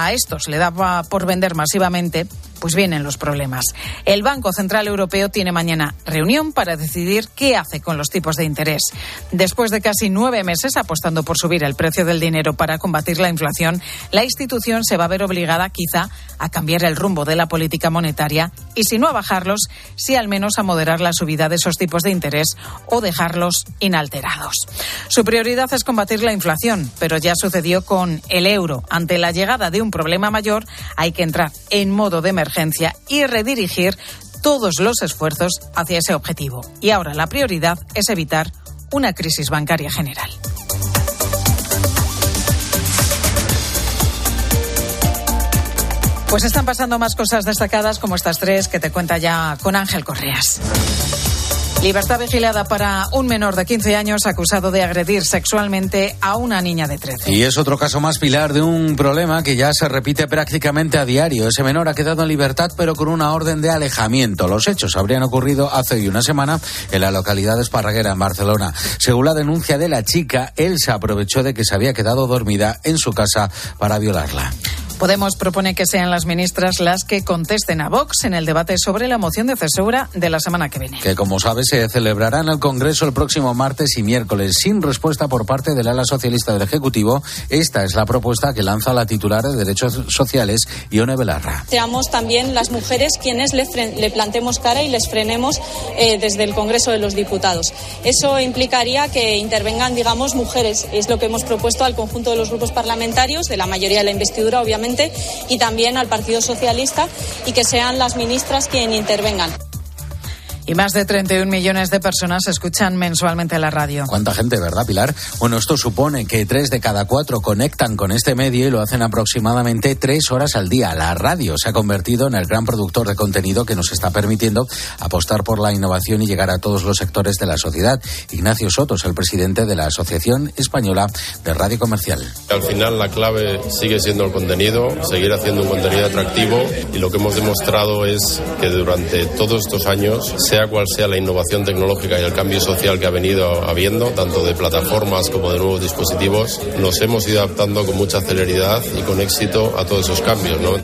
da por vender masivamente, pues vienen los problemas. El Banco Central Europeo tiene mañana reunión para decidir qué hace con los tipos de interés. Después de casi 9 meses apostando por subir el precio del dinero para combatir la inflación, la institución se va a ver obligada quizá a cambiar el rumbo de la política monetaria y, si no a bajarlos, sí al menos a moderar la subida de esos tipos de interés o dejarlos inalterados. Su prioridad es combatir la inflación, pero ya sucedió con el euro. Ante la llegada de un problema mayor, hay que entrar en modo de emergencia y redirigir todos los esfuerzos hacia ese objetivo. Y ahora la prioridad es evitar una crisis bancaria general. Pues están pasando más cosas destacadas como estas 3 que te cuenta ya con Ángel Correas. Libertad vigilada para un menor de 15 años acusado de agredir sexualmente a una niña de 13. Y es otro caso más, Pilar, de un problema que ya se repite prácticamente a diario. Ese menor ha quedado en libertad, pero con una orden de alejamiento. Los hechos habrían ocurrido hace hoy una semana en la localidad de Esparraguera, en Barcelona. Según la denuncia de la chica, él se aprovechó de que se había quedado dormida en su casa para violarla. Podemos propone que sean las ministras las que contesten a Vox en el debate sobre la moción de censura de la semana que viene. Que, como sabe, se celebrará en el Congreso el próximo martes y miércoles, sin respuesta por parte del ala socialista del Ejecutivo. Esta es la propuesta que lanza la titular de Derechos Sociales, Ione Belarra. Seamos también las mujeres quienes le plantemos cara y les frenemos desde el Congreso de los Diputados. Eso implicaría que intervengan, digamos, mujeres. Es lo que hemos propuesto al conjunto de los grupos parlamentarios, de la mayoría de la investidura, obviamente, y también al Partido Socialista, y que sean las ministras quienes intervengan. Y más de 31 millones de personas escuchan mensualmente la radio. ¿Cuánta gente, verdad, Pilar? Bueno, esto supone que 3 de cada 4 conectan con este medio y lo hacen aproximadamente 3 horas al día. La radio se ha convertido en el gran productor de contenido que nos está permitiendo apostar por la innovación y llegar a todos los sectores de la sociedad. Ignacio Soto es el presidente de la Asociación Española de Radio Comercial. Al final la clave sigue siendo el contenido, seguir haciendo un contenido atractivo, y lo que hemos demostrado es que durante todos estos años, sea cual sea la innovación tecnológica y el cambio social que ha venido habiendo, tanto de plataformas como de nuevos dispositivos, nos hemos ido adaptando con mucha celeridad y con éxito a todos esos cambios, ¿no?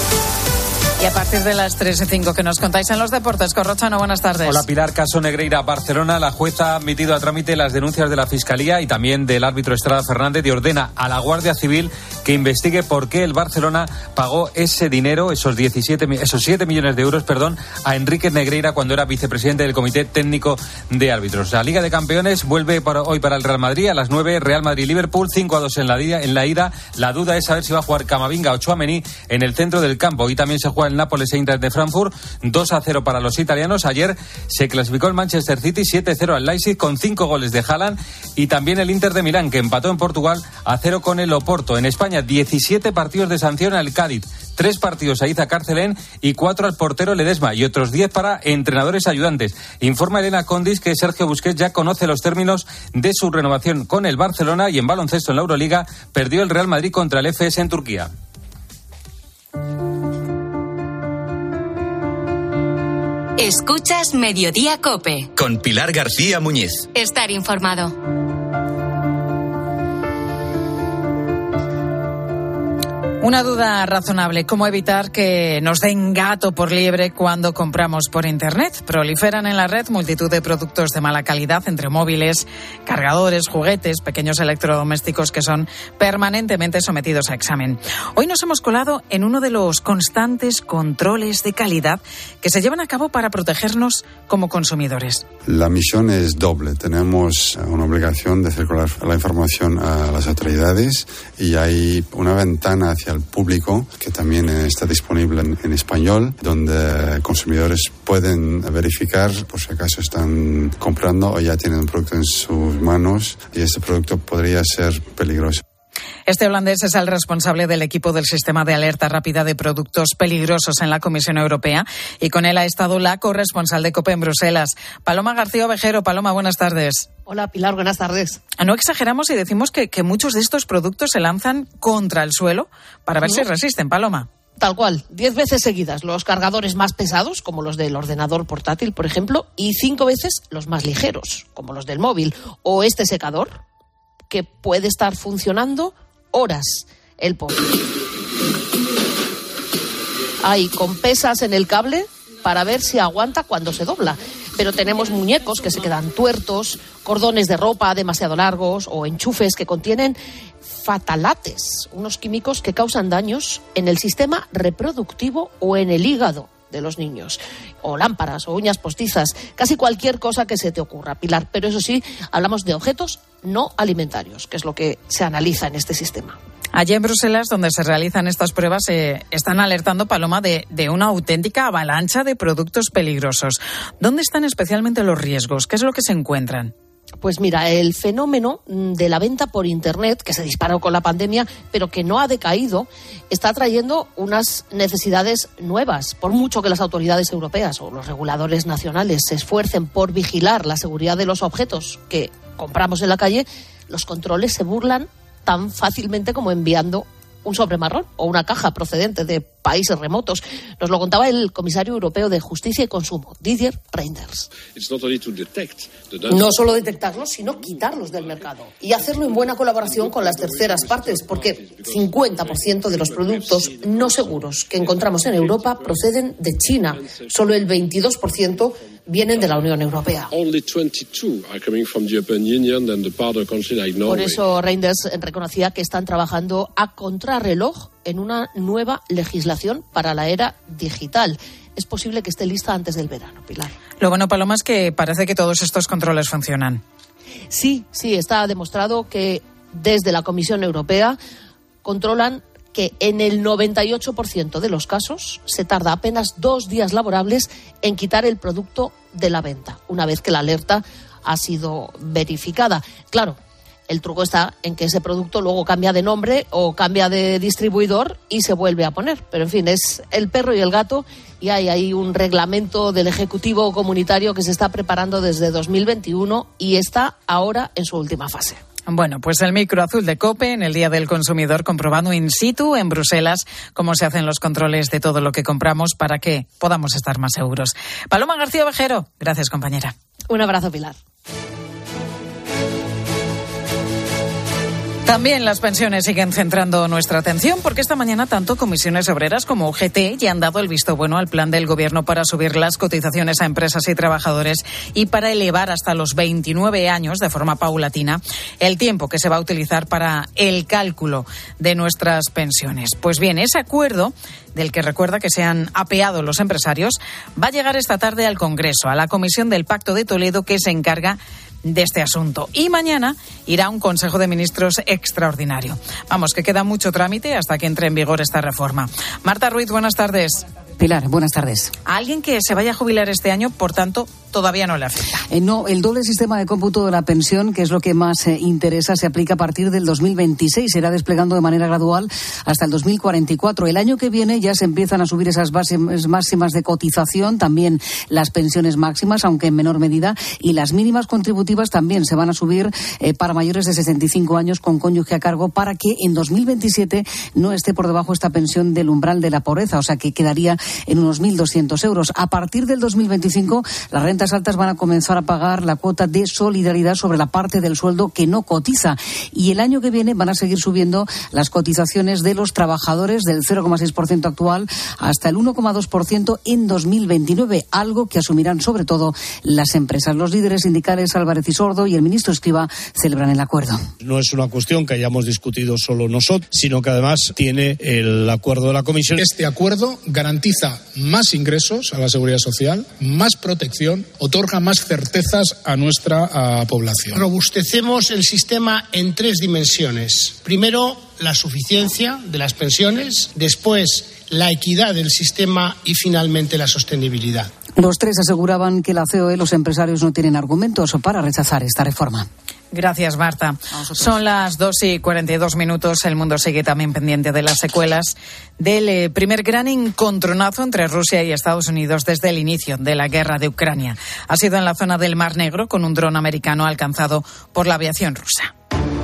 Y a partir de las 3:05 que nos contáis en los deportes. Corrochano, buenas tardes. Hola, Pilar. Caso Negreira, Barcelona. La jueza ha admitido a trámite las denuncias de la Fiscalía y también del árbitro Estrada Fernández, y ordena a la Guardia Civil que investigue por qué el Barcelona pagó ese dinero, esos 7 millones de euros, a Enrique Negreira cuando era vicepresidente del Comité Técnico de Árbitros. La Liga de Campeones vuelve hoy para el Real Madrid a las 9. Real Madrid-Liverpool, 5-2 en la ida. La duda es saber si va a jugar Camavinga o Tchouaméni en el centro del campo. Y también se juega el Nápoles e Inter de Frankfurt, 2-0 para los italianos. Ayer se clasificó el Manchester City, 7-0 al Leipzig con 5 goles de Haaland, y también el Inter de Milán, que empató en Portugal a 0 con el Oporto. En España, 17 partidos de sanción al Cádiz, 3 partidos a Iza Carcelén y 4 al portero Ledesma, y otros 10 para entrenadores ayudantes. Informa Elena Condis que Sergio Busquets ya conoce los términos de su renovación con el Barcelona. Y en baloncesto, en la Euroliga, perdió el Real Madrid contra el FS en Turquía. Escuchas Mediodía COPE. Con Pilar García Muñiz. Estar informado. Una duda razonable: ¿cómo evitar que nos den gato por liebre cuando compramos por Internet? Proliferan en la red multitud de productos de mala calidad, entre móviles, cargadores, juguetes, pequeños electrodomésticos que son permanentemente sometidos a examen. Hoy nos hemos colado en uno de los constantes controles de calidad que se llevan a cabo para protegernos como consumidores. La misión es doble. Tenemos una obligación de circular la información a las autoridades, y hay una ventana hacia el público que también está disponible en español, donde consumidores pueden verificar por si acaso están comprando o ya tienen un producto en sus manos y ese producto podría ser peligroso. Este holandés es el responsable del equipo del sistema de alerta rápida de productos peligrosos en la Comisión Europea, y con él ha estado la corresponsal de COPE en Bruselas, Paloma García Ovejero. Paloma, buenas tardes. Hola, Pilar, buenas tardes. No exageramos si decimos que muchos de estos productos se lanzan contra el suelo para ver si resisten, Paloma. Tal cual, 10 veces seguidas los cargadores más pesados, como los del ordenador portátil, por ejemplo, y 5 veces los más ligeros, como los del móvil, o este secador, que puede estar funcionando horas, el pobre. Hay con pesas en el cable para ver si aguanta cuando se dobla. Pero tenemos muñecos que se quedan tuertos, cordones de ropa demasiado largos o enchufes que contienen fatalates, unos químicos que causan daños en el sistema reproductivo o en el hígado de los niños, o lámparas o uñas postizas, casi cualquier cosa que se te ocurra, Pilar. Pero eso sí, hablamos de objetos no alimentarios, que es lo que se analiza en este sistema. Allí en Bruselas, donde se realizan estas pruebas, están alertando, Paloma, de una auténtica avalancha de productos peligrosos. ¿Dónde están especialmente los riesgos? ¿Qué es lo que se encuentran? Pues mira, el fenómeno de la venta por Internet, que se disparó con la pandemia, pero que no ha decaído, está trayendo unas necesidades nuevas. Por mucho que las autoridades europeas o los reguladores nacionales se esfuercen por vigilar la seguridad de los objetos que compramos en la calle, los controles se burlan tan fácilmente como enviando un sobre marrón o una caja procedente de países remotos. Nos lo contaba el comisario europeo de Justicia y Consumo, Didier Reynders. No solo detectarlos, sino quitarlos del mercado. Y hacerlo en buena colaboración con las terceras partes, porque 50% de los productos no seguros que encontramos en Europa proceden de China. Solo el 22% vienen de la Unión Europea. Por eso Reynders reconocía que están trabajando a contrarreloj en una nueva legislación para la era digital. Es posible que esté lista antes del verano, Pilar. Lo bueno, Paloma, es que parece que todos estos controles funcionan. Sí, está demostrado que desde la Comisión Europea controlan que en el 98% de los casos se tarda apenas 2 días laborables en quitar el producto de la venta, una vez que la alerta ha sido verificada. Claro, el truco está en que ese producto luego cambia de nombre o cambia de distribuidor y se vuelve a poner. Pero en fin, es el perro y el gato, y hay ahí un reglamento del Ejecutivo Comunitario que se está preparando desde 2021 y está ahora en su última fase. Bueno, pues el micro azul de COPE en el Día del Consumidor, comprobando in situ en Bruselas cómo se hacen los controles de todo lo que compramos para que podamos estar más seguros. Paloma García Ovejero, gracias, compañera. Un abrazo, Pilar. También las pensiones siguen centrando nuestra atención, porque esta mañana tanto Comisiones Obreras como UGT ya han dado el visto bueno al plan del Gobierno para subir las cotizaciones a empresas y trabajadores y para elevar hasta los 29 años de forma paulatina el tiempo que se va a utilizar para el cálculo de nuestras pensiones. Pues bien, ese acuerdo, del que recuerda que se han apeado los empresarios, va a llegar esta tarde al Congreso, a la Comisión del Pacto de Toledo, que se encarga de este asunto. Y mañana irá un Consejo de Ministros extraordinario. Vamos, que queda mucho trámite hasta que entre en vigor esta reforma. Marta Ruiz, buenas tardes. Pilar, buenas tardes. A alguien que se vaya a jubilar este año, por tanto, todavía no le afecta. No, el doble sistema de cómputo de la pensión, que es lo que más interesa, se aplica a partir del 2026. Se irá desplegando de manera gradual hasta el 2044. El año que viene ya se empiezan a subir esas bases máximas de cotización, también las pensiones máximas, aunque en menor medida, y las mínimas contributivas también se van a subir para mayores de 65 años con cónyuge a cargo, para que en 2027 no esté por debajo esta pensión del umbral de la pobreza, o sea que quedaría en unos 1.200 euros. A partir del 2025, las rentas altas van a comenzar a pagar la cuota de solidaridad sobre la parte del sueldo que no cotiza. Y el año que viene van a seguir subiendo las cotizaciones de los trabajadores del 0,6% actual hasta el 1,2% en 2029, algo que asumirán sobre todo las empresas. Los líderes sindicales Álvarez y Sordo y el ministro Escrivá celebran el acuerdo. No es una cuestión que hayamos discutido solo nosotros, sino que además tiene el acuerdo de la Comisión. Este acuerdo garantiza más ingresos a la Seguridad Social, más protección, otorga más certezas a nuestra población. Robustecemos el sistema en 3 dimensiones. Primero, la suficiencia de las pensiones, después la equidad del sistema y finalmente la sostenibilidad. Los tres aseguraban que la COE, los empresarios, no tienen argumentos para rechazar esta reforma. Gracias, Marta. Son las 2:42. El mundo sigue también pendiente de las secuelas del primer gran encontronazo entre Rusia y Estados Unidos desde el inicio de la guerra de Ucrania. Ha sido en la zona del Mar Negro, con un dron americano alcanzado por la aviación rusa.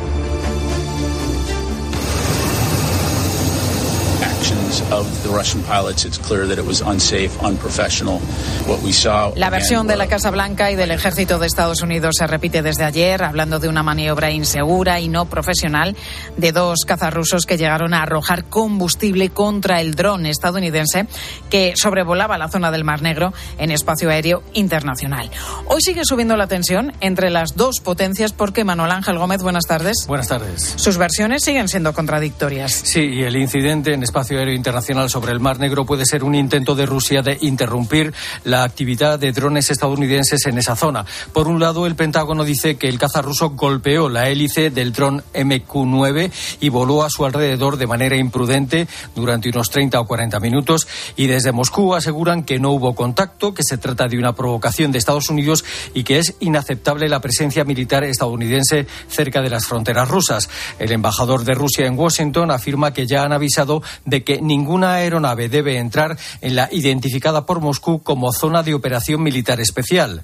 La versión de la Casa Blanca y del Ejército de Estados Unidos se repite desde ayer, hablando de una maniobra insegura y no profesional de 2 cazas rusos que llegaron a arrojar combustible contra el dron estadounidense que sobrevolaba la zona del Mar Negro en espacio aéreo internacional. Hoy sigue subiendo la tensión entre las dos potencias porque, Manuel Ángel Gómez, buenas tardes. Buenas tardes. Sus versiones siguen siendo contradictorias. Sí, y el incidente en espacio espacio aéreo internacional sobre el Mar Negro puede ser un intento de Rusia de interrumpir la actividad de drones estadounidenses en esa zona. Por un lado, el Pentágono dice que el caza ruso golpeó la hélice del dron MQ-9 y voló a su alrededor de manera imprudente durante unos 30 o 40 minutos, y desde Moscú aseguran que no hubo contacto, que se trata de una provocación de Estados Unidos y que es inaceptable la presencia militar estadounidense cerca de las fronteras rusas. El embajador de Rusia en Washington afirma que ya han avisado de que ninguna aeronave debe entrar en la identificada por Moscú como zona de operación militar especial.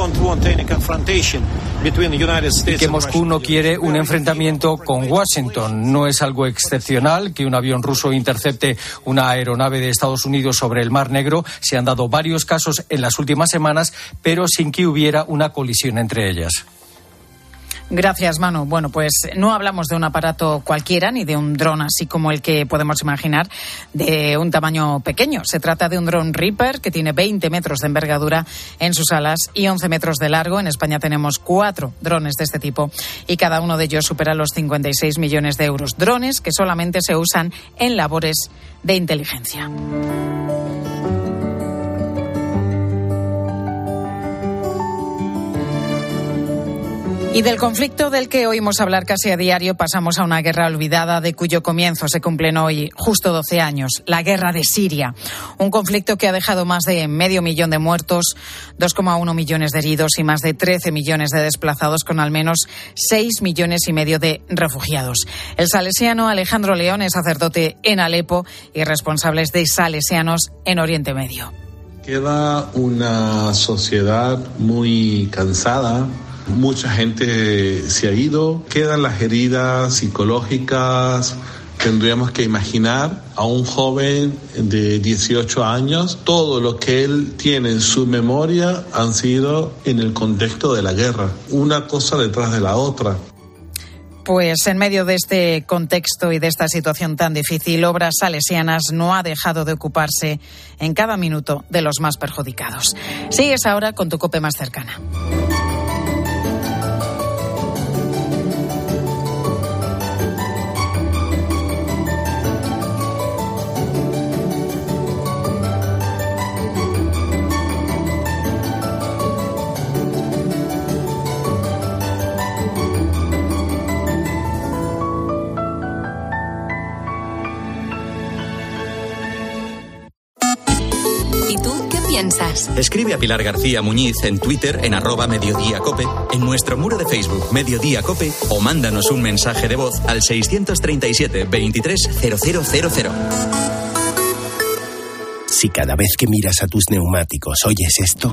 Y que Moscú no quiere un enfrentamiento con Washington. No es algo excepcional que un avión ruso intercepte una aeronave de Estados Unidos sobre el Mar Negro. Se han dado varios casos en las últimas semanas, pero sin que hubiera una colisión entre ellas. Gracias, Manu. Bueno, pues no hablamos de un aparato cualquiera ni de un dron así como el que podemos imaginar de un tamaño pequeño. Se trata de un dron Reaper que tiene 20 metros de envergadura en sus alas y 11 metros de largo. En España tenemos 4 drones de este tipo y cada uno de ellos supera los 56 millones de euros. Drones que solamente se usan en labores de inteligencia. Y del conflicto del que oímos hablar casi a diario pasamos a una guerra olvidada de cuyo comienzo se cumplen hoy justo 12 años, la guerra de Siria. Un conflicto que ha dejado más de 500.000 de muertos, 2,1 millones de heridos y más de 13 millones de desplazados, con al menos 6,5 millones de refugiados. El salesiano Alejandro León es sacerdote en Alepo y responsable de salesianos en Oriente Medio. Queda una sociedad muy cansada. Mucha gente se ha ido, quedan las heridas psicológicas. Tendríamos que imaginar a un joven de 18 años, todo lo que él tiene en su memoria han sido en el contexto de la guerra, una cosa detrás de la otra. Pues en medio de este contexto y de esta situación tan difícil, Obras Salesianas no ha dejado de ocuparse en cada minuto de los más perjudicados. Sigues ahora con tu COPE más cercana. Escribe a Pilar García Muñiz en Twitter en @mediodíacope, en nuestro muro de Facebook Mediodía Cope, o mándanos un mensaje de voz al 637 23 0000. Si cada vez que miras a tus neumáticos oyes esto,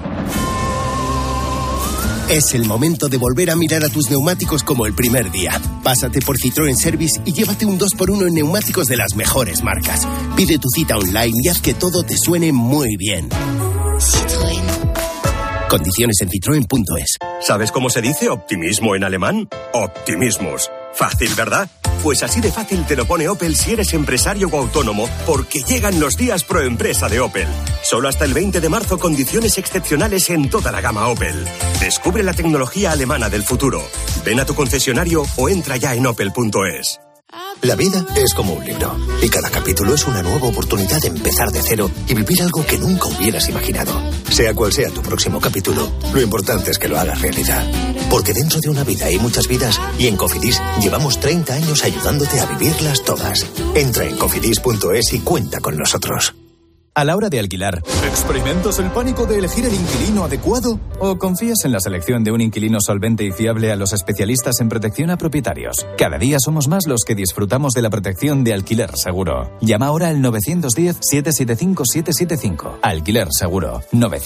es el momento de volver a mirar a tus neumáticos como el primer día. Pásate por Citroën Service y llévate un 2x1 en neumáticos de las mejores marcas. Pide tu cita online y haz que todo te suene muy bien. Citroën. Condiciones en citroen.es. ¿Sabes cómo se dice optimismo en alemán? Optimismus. Fácil, ¿verdad? Pues así de fácil te lo pone Opel si eres empresario o autónomo, porque llegan los días pro empresa de Opel. Solo hasta el 20 de marzo, condiciones excepcionales en toda la gama Opel. Descubre la tecnología alemana del futuro. Ven a tu concesionario o entra ya en opel.es. La vida es como un libro, y cada capítulo es una nueva oportunidad de empezar de cero y vivir algo que nunca hubieras imaginado. Sea cual sea tu próximo capítulo, lo importante es que lo hagas realidad. Porque dentro de una vida hay muchas vidas, y en Cofidis llevamos 30 años ayudándote a vivirlas todas. Entra en cofidis.es y cuenta con nosotros. A la hora de alquilar, ¿experimentas el pánico de elegir el inquilino adecuado? ¿O confías en la selección de un inquilino solvente y fiable a los especialistas en protección a propietarios? Cada día somos más los que disfrutamos de la protección de Alquiler Seguro. Llama ahora al 910-775-775. Alquiler Seguro.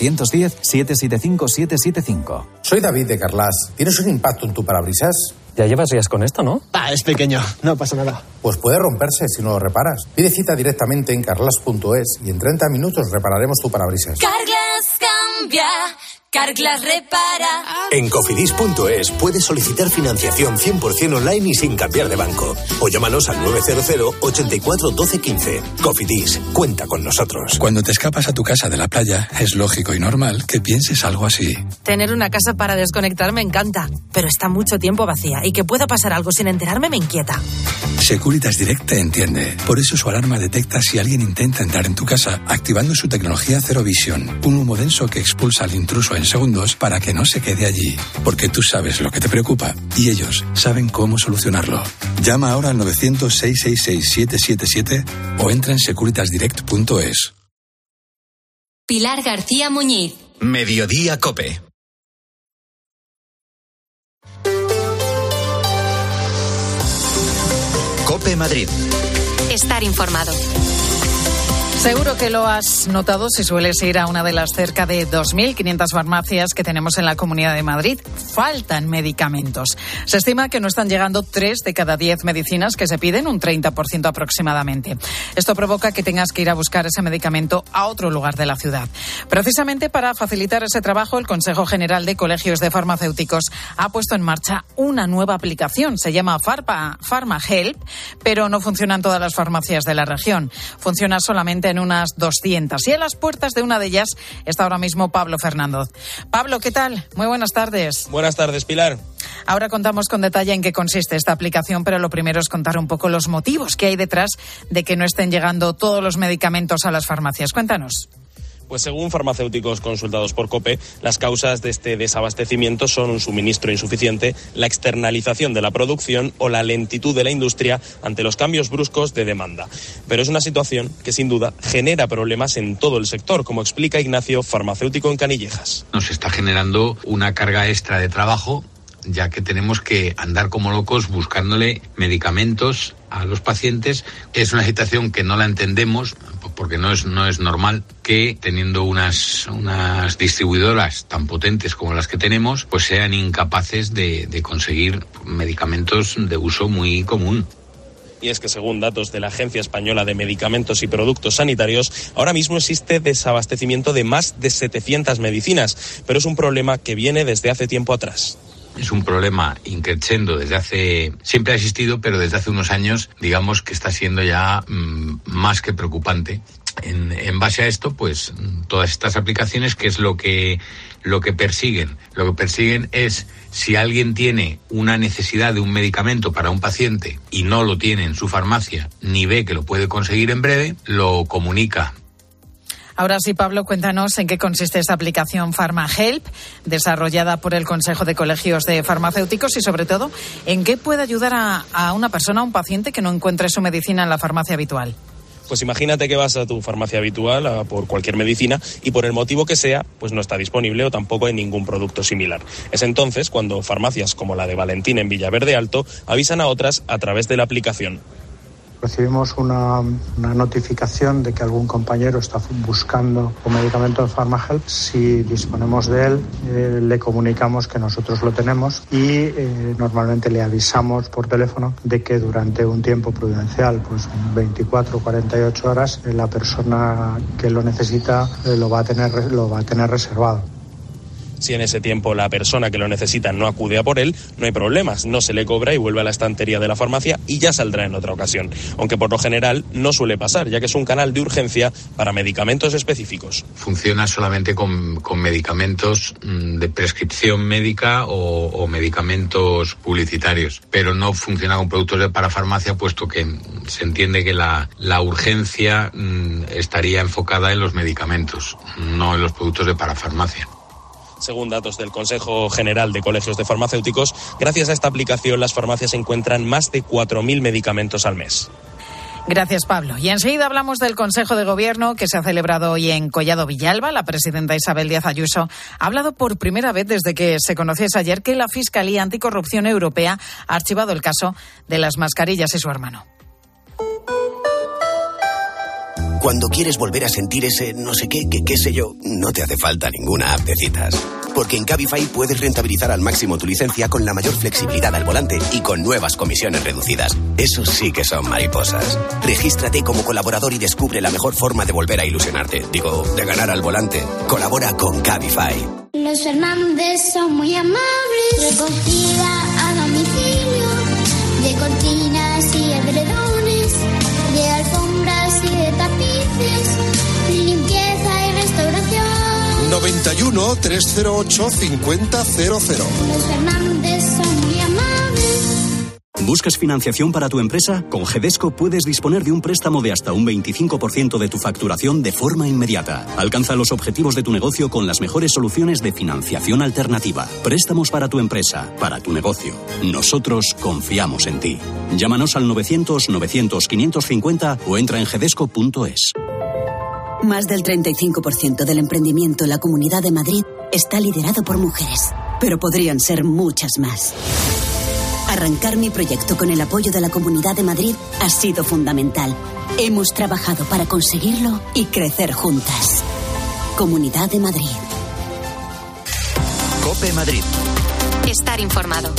910-775-775. Soy David de Carlas. ¿Tienes un impacto en tu parabrisas? Ya llevas días con esto, ¿no? Es pequeño, no pasa nada. Pues puede romperse si no lo reparas. Pide cita directamente en carlas.es y en 30 minutos repararemos tu parabrisas. Carglass cambia, Carglass repara. En cofidis.es puedes solicitar financiación 100% online y sin cambiar de banco. O llámanos al 900 84 12 15. Cofidis, cuenta con nosotros. Cuando te escapas a tu casa de la playa, es lógico y normal que pienses algo así. Tener una casa para desconectar me encanta, pero está mucho tiempo vacía y que pueda pasar algo sin enterarme me inquieta. Securitas Direct te entiende. Por eso su alarma detecta si alguien intenta entrar en tu casa, activando su tecnología Zero Vision, un humo denso que expulsa al intruso en segundos para que no se quede allí. Porque tú sabes lo que te preocupa y ellos saben cómo solucionarlo. Llama ahora al 900-666-777 o entra en securitasdirect.es. Pilar García Muñiz. Mediodía COPE. COPE Madrid. Estar informado. Seguro que lo has notado si sueles ir a una de las cerca de 2.500 farmacias que tenemos en la Comunidad de Madrid. Faltan medicamentos. Se estima que no están llegando 3 de cada 10 medicinas que se piden, un 30% aproximadamente. Esto provoca que tengas que ir a buscar ese medicamento a otro lugar de la ciudad. Precisamente para facilitar ese trabajo, el Consejo General de Colegios de Farmacéuticos ha puesto en marcha una nueva aplicación. Se llama PharmaHelp, pero no funciona en todas las farmacias de la región. Funciona solamente en unas 200. Y a las puertas de una de ellas está ahora mismo Pablo Fernández. Pablo, ¿qué tal? Muy buenas tardes. Buenas tardes, Pilar. Ahora contamos con detalle en qué consiste esta aplicación, pero lo primero es contar un poco los motivos que hay detrás de que no estén llegando todos los medicamentos a las farmacias. Cuéntanos. Pues según farmacéuticos consultados por COPE, las causas de este desabastecimiento son un suministro insuficiente, la externalización de la producción o la lentitud de la industria ante los cambios bruscos de demanda. Pero es una situación que sin duda genera problemas en todo el sector, como explica Ignacio, farmacéutico en Canillejas. Nos está generando una carga extra de trabajo, ya que tenemos que andar como locos buscándole medicamentos a los pacientes. Es una situación que no la entendemos, porque no es normal que teniendo unas distribuidoras tan potentes como las que tenemos, pues sean incapaces de conseguir medicamentos de uso muy común. Y es que según datos de la Agencia Española de Medicamentos y Productos Sanitarios, ahora mismo existe desabastecimiento de más de 700 medicinas, pero es un problema que viene desde hace tiempo atrás. Es un problema increciendo siempre ha existido, pero desde hace unos años, digamos que está siendo ya más que preocupante. En base a esto, pues todas estas aplicaciones, ¿qué es lo que persiguen? Lo que persiguen es, si alguien tiene una necesidad de un medicamento para un paciente y no lo tiene en su farmacia, ni ve que lo puede conseguir en breve, lo comunica. Ahora sí, Pablo, cuéntanos en qué consiste esta aplicación PharmaHelp, desarrollada por el Consejo de Colegios de Farmacéuticos, y sobre todo, en qué puede ayudar a una persona, a un paciente que no encuentre su medicina en la farmacia habitual. Pues imagínate que vas a tu farmacia habitual por cualquier medicina y por el motivo que sea, pues no está disponible o tampoco hay ningún producto similar. Es entonces cuando farmacias como la de Valentín en Villaverde Alto avisan a otras a través de la aplicación. Recibimos una notificación de que algún compañero está buscando un medicamento en PharmaHelp. Si disponemos de él, le comunicamos que nosotros lo tenemos y normalmente le avisamos por teléfono de que durante un tiempo prudencial, pues 24 o 48 horas, la persona que lo necesita lo va a tener reservado. Si en ese tiempo la persona que lo necesita no acude a por él, no hay problemas, no se le cobra y vuelve a la estantería de la farmacia y ya saldrá en otra ocasión. Aunque por lo general no suele pasar, ya que es un canal de urgencia para medicamentos específicos. Funciona solamente con medicamentos de prescripción médica o medicamentos publicitarios, pero no funciona con productos de parafarmacia, puesto que se entiende que la urgencia estaría enfocada en los medicamentos, no en los productos de parafarmacia. Según datos del Consejo General de Colegios de Farmacéuticos, gracias a esta aplicación las farmacias encuentran más de 4.000 medicamentos al mes. Gracias, Pablo. Y enseguida hablamos del Consejo de Gobierno que se ha celebrado hoy en Collado Villalba. La presidenta Isabel Díaz Ayuso ha hablado por primera vez desde que se conociese ayer que la Fiscalía Anticorrupción Europea ha archivado el caso de las mascarillas y su hermano. Cuando quieres volver a sentir ese no sé qué sé yo, no te hace falta ninguna app de citas. Porque en Cabify puedes rentabilizar al máximo tu licencia con la mayor flexibilidad al volante y con nuevas comisiones reducidas. Eso sí que son mariposas. Regístrate como colaborador y descubre la mejor forma de volver a ilusionarte. Digo, de ganar al volante. Colabora con Cabify. Los Fernández son muy amables. Recogida a domicilio de cortinas y edredones, de alfombras y de tapices, limpieza y restauración. 91 308 5000. Los Fernández son muy amables. ¿Buscas financiación para tu empresa? Con GEDESCO puedes disponer de un préstamo de hasta un 25% de tu facturación de forma inmediata. Alcanza los objetivos de tu negocio con las mejores soluciones de financiación alternativa. Préstamos para tu empresa, para tu negocio. Nosotros confiamos en ti. Llámanos al 900-900-550 o entra en gedesco.es. Más del 35% del emprendimiento en la Comunidad de Madrid está liderado por mujeres, pero podrían ser muchas más. Arrancar mi proyecto con el apoyo de la Comunidad de Madrid ha sido fundamental. Hemos trabajado para conseguirlo y crecer juntas. Comunidad de Madrid. COPE Madrid. Estar informado.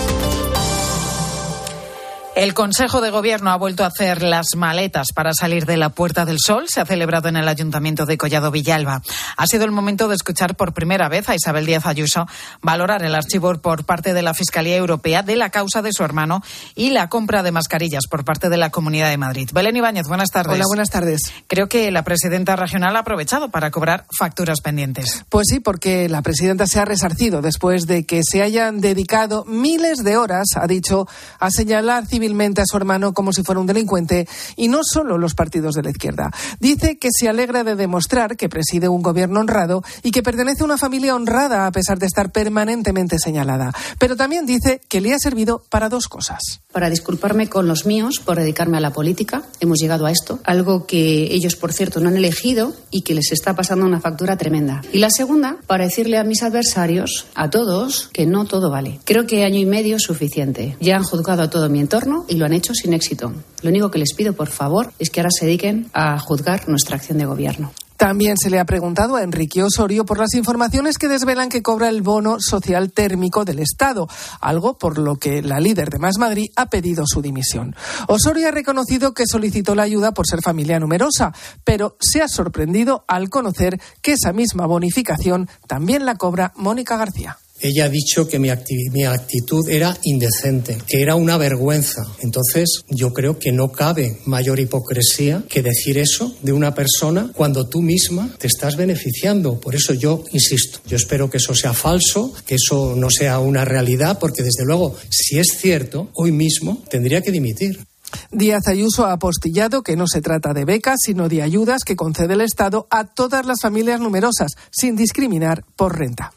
El Consejo de Gobierno ha vuelto a hacer las maletas para salir de la Puerta del Sol. Se ha celebrado en el Ayuntamiento de Collado Villalba. Ha sido el momento de escuchar por primera vez a Isabel Díaz Ayuso valorar el archivo por parte de la Fiscalía Europea de la causa de su hermano y la compra de mascarillas por parte de la Comunidad de Madrid. Belén Ibáñez, buenas tardes. Hola, buenas tardes. Creo que la presidenta regional ha aprovechado para cobrar facturas pendientes. Pues sí, porque la presidenta se ha resarcido después de que se hayan dedicado miles de horas, ha dicho, a señalar civilmente a su hermano como si fuera un delincuente, y no solo los partidos de la izquierda. Dice que se alegra de demostrar que preside un gobierno honrado y que pertenece a una familia honrada a pesar de estar permanentemente señalada. Pero también dice que le ha servido para dos cosas. Para disculparme con los míos por dedicarme a la política. Hemos llegado a esto, algo que ellos, por cierto, no han elegido y que les está pasando una factura tremenda. Y la segunda, para decirle a mis adversarios, a todos, que no todo vale. Creo que año y medio es suficiente. Ya han juzgado a todo mi entorno y lo han hecho sin éxito. Lo único que les pido, por favor, es que ahora se dediquen a juzgar nuestra acción de gobierno. También se le ha preguntado a Enrique Osorio por las informaciones que desvelan que cobra el bono social térmico del Estado, algo por lo que la líder de Más Madrid ha pedido su dimisión. Osorio ha reconocido que solicitó la ayuda por ser familia numerosa, pero se ha sorprendido al conocer que esa misma bonificación también la cobra Mónica García. Ella ha dicho que mi actitud era indecente, que era una vergüenza. Entonces, yo creo que no cabe mayor hipocresía que decir eso de una persona cuando tú misma te estás beneficiando. Por eso yo insisto, yo espero que eso sea falso, que eso no sea una realidad, porque desde luego, si es cierto, hoy mismo tendría que dimitir. Díaz Ayuso ha apostillado que no se trata de becas, sino de ayudas que concede el Estado a todas las familias numerosas, sin discriminar por renta.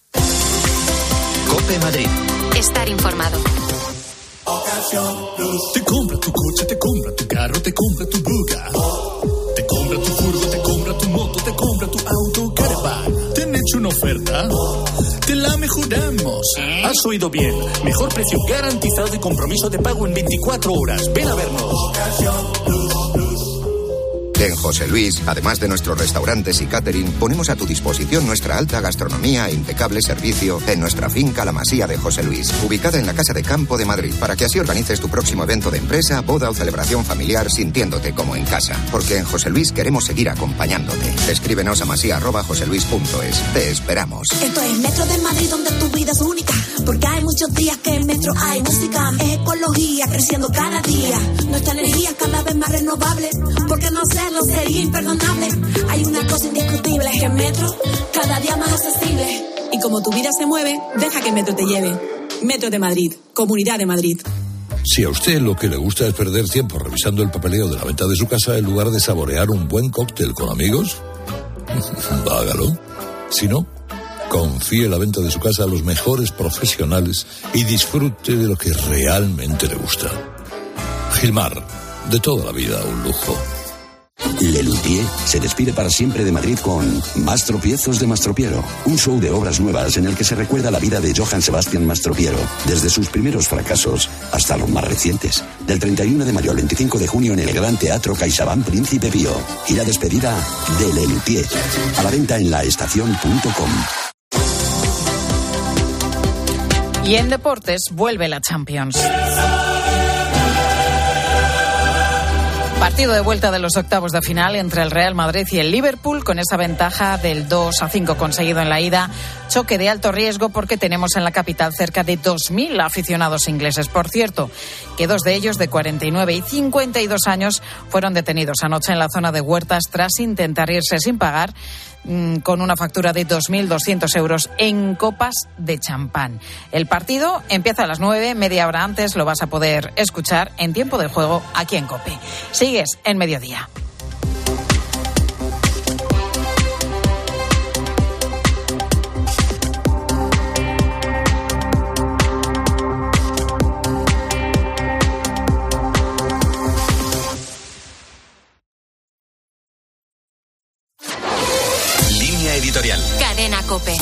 COPE Madrid. Estar informado. Te compra tu coche, te compra tu carro, te compra tu buga. Te compra tu furgo, te compra tu moto, te compra tu auto, caravan. ¿Te han hecho una oferta? Te la mejoramos. Has oído bien. Mejor precio garantizado y compromiso de pago en 24 horas. Ven a vernos. En José Luis, además de nuestros restaurantes y catering, ponemos a tu disposición nuestra alta gastronomía e impecable servicio en nuestra finca La Masía de José Luis, ubicada en la Casa de Campo de Madrid, para que así organices tu próximo evento de empresa, boda o celebración familiar sintiéndote como en casa. Porque en José Luis queremos seguir acompañándote. Escríbenos a masía@joseluis.es. Te esperamos. Esto es Metro de Madrid, donde tu vida es única. Porque hay muchos días que en Metro hay música. Es ecología creciendo cada día. Nuestra energía cada vez más renovable. Porque no hacerlo sería imperdonable. Hay una cosa indiscutible, es que Metro cada día más accesible. Y como tu vida se mueve, deja que Metro te lleve. Metro de Madrid, Comunidad de Madrid. Si a usted lo que le gusta es perder tiempo revisando el papeleo de la venta de su casa en lugar de saborear un buen cóctel con amigos, hágalo. Si no, confíe la venta de su casa a los mejores profesionales y disfrute de lo que realmente le gusta. Gilmar, de toda la vida un lujo. Lelutier se despide para siempre de Madrid con Mastropiezos de Mastropiero, un show de obras nuevas en el que se recuerda la vida de Johann Sebastian Mastropiero, desde sus primeros fracasos hasta los más recientes. Del 31 de mayo al 25 de junio en el Gran Teatro CaixaBank Príncipe Pío. Y la despedida de Lelutier, a la venta en laestacion.com. Y en deportes vuelve la Champions. Partido de vuelta de los octavos de final entre el Real Madrid y el Liverpool, con esa ventaja del 2-5 conseguido en la ida. Choque de alto riesgo porque tenemos en la capital cerca de 2.000 aficionados ingleses. Por cierto, que 2 de ellos, de 49 y 52 años, fueron detenidos anoche en la zona de Huertas tras intentar irse sin pagar, con una factura de 2.200 euros en copas de champán. El partido empieza a las 9, media hora antes lo vas a poder escuchar en tiempo de juego aquí en COPE. Sigues en Mediodía. Editorial. Cadena COPE.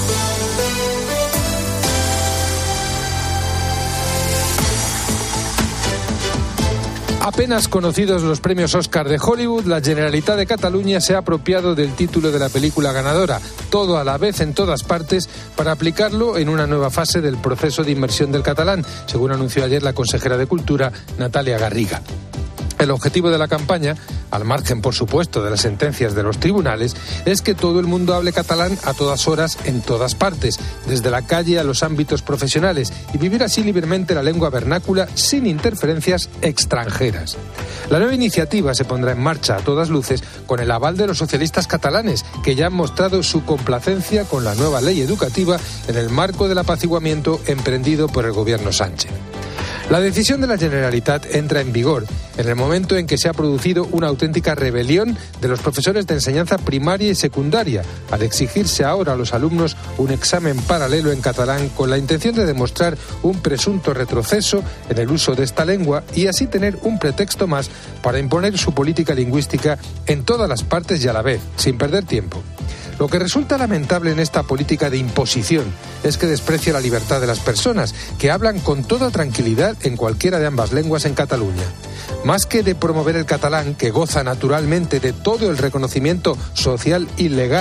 Apenas conocidos los premios Oscar de Hollywood, la Generalitat de Cataluña se ha apropiado del título de la película ganadora, todo a la vez en todas partes, para aplicarlo en una nueva fase del proceso de inmersión del catalán, según anunció ayer la consejera de Cultura, Natàlia Garriga. El objetivo de la campaña, al margen, por supuesto, de las sentencias de los tribunales, es que todo el mundo hable catalán a todas horas, en todas partes, desde la calle a los ámbitos profesionales, y vivir así libremente la lengua vernácula sin interferencias extranjeras. La nueva iniciativa se pondrá en marcha a todas luces con el aval de los socialistas catalanes, que ya han mostrado su complacencia con la nueva ley educativa en el marco del apaciguamiento emprendido por el gobierno Sánchez. La decisión de la Generalitat entra en vigor en el momento en que se ha producido una auténtica rebelión de los profesores de enseñanza primaria y secundaria al exigirse ahora a los alumnos un examen paralelo en catalán con la intención de demostrar un presunto retroceso en el uso de esta lengua y así tener un pretexto más para imponer su política lingüística en todas las partes y a la vez, sin perder tiempo. Lo que resulta lamentable en esta política de imposición es que desprecia la libertad de las personas, que hablan con toda tranquilidad en cualquiera de ambas lenguas en Cataluña. Más que de promover el catalán, que goza naturalmente de todo el reconocimiento social y legal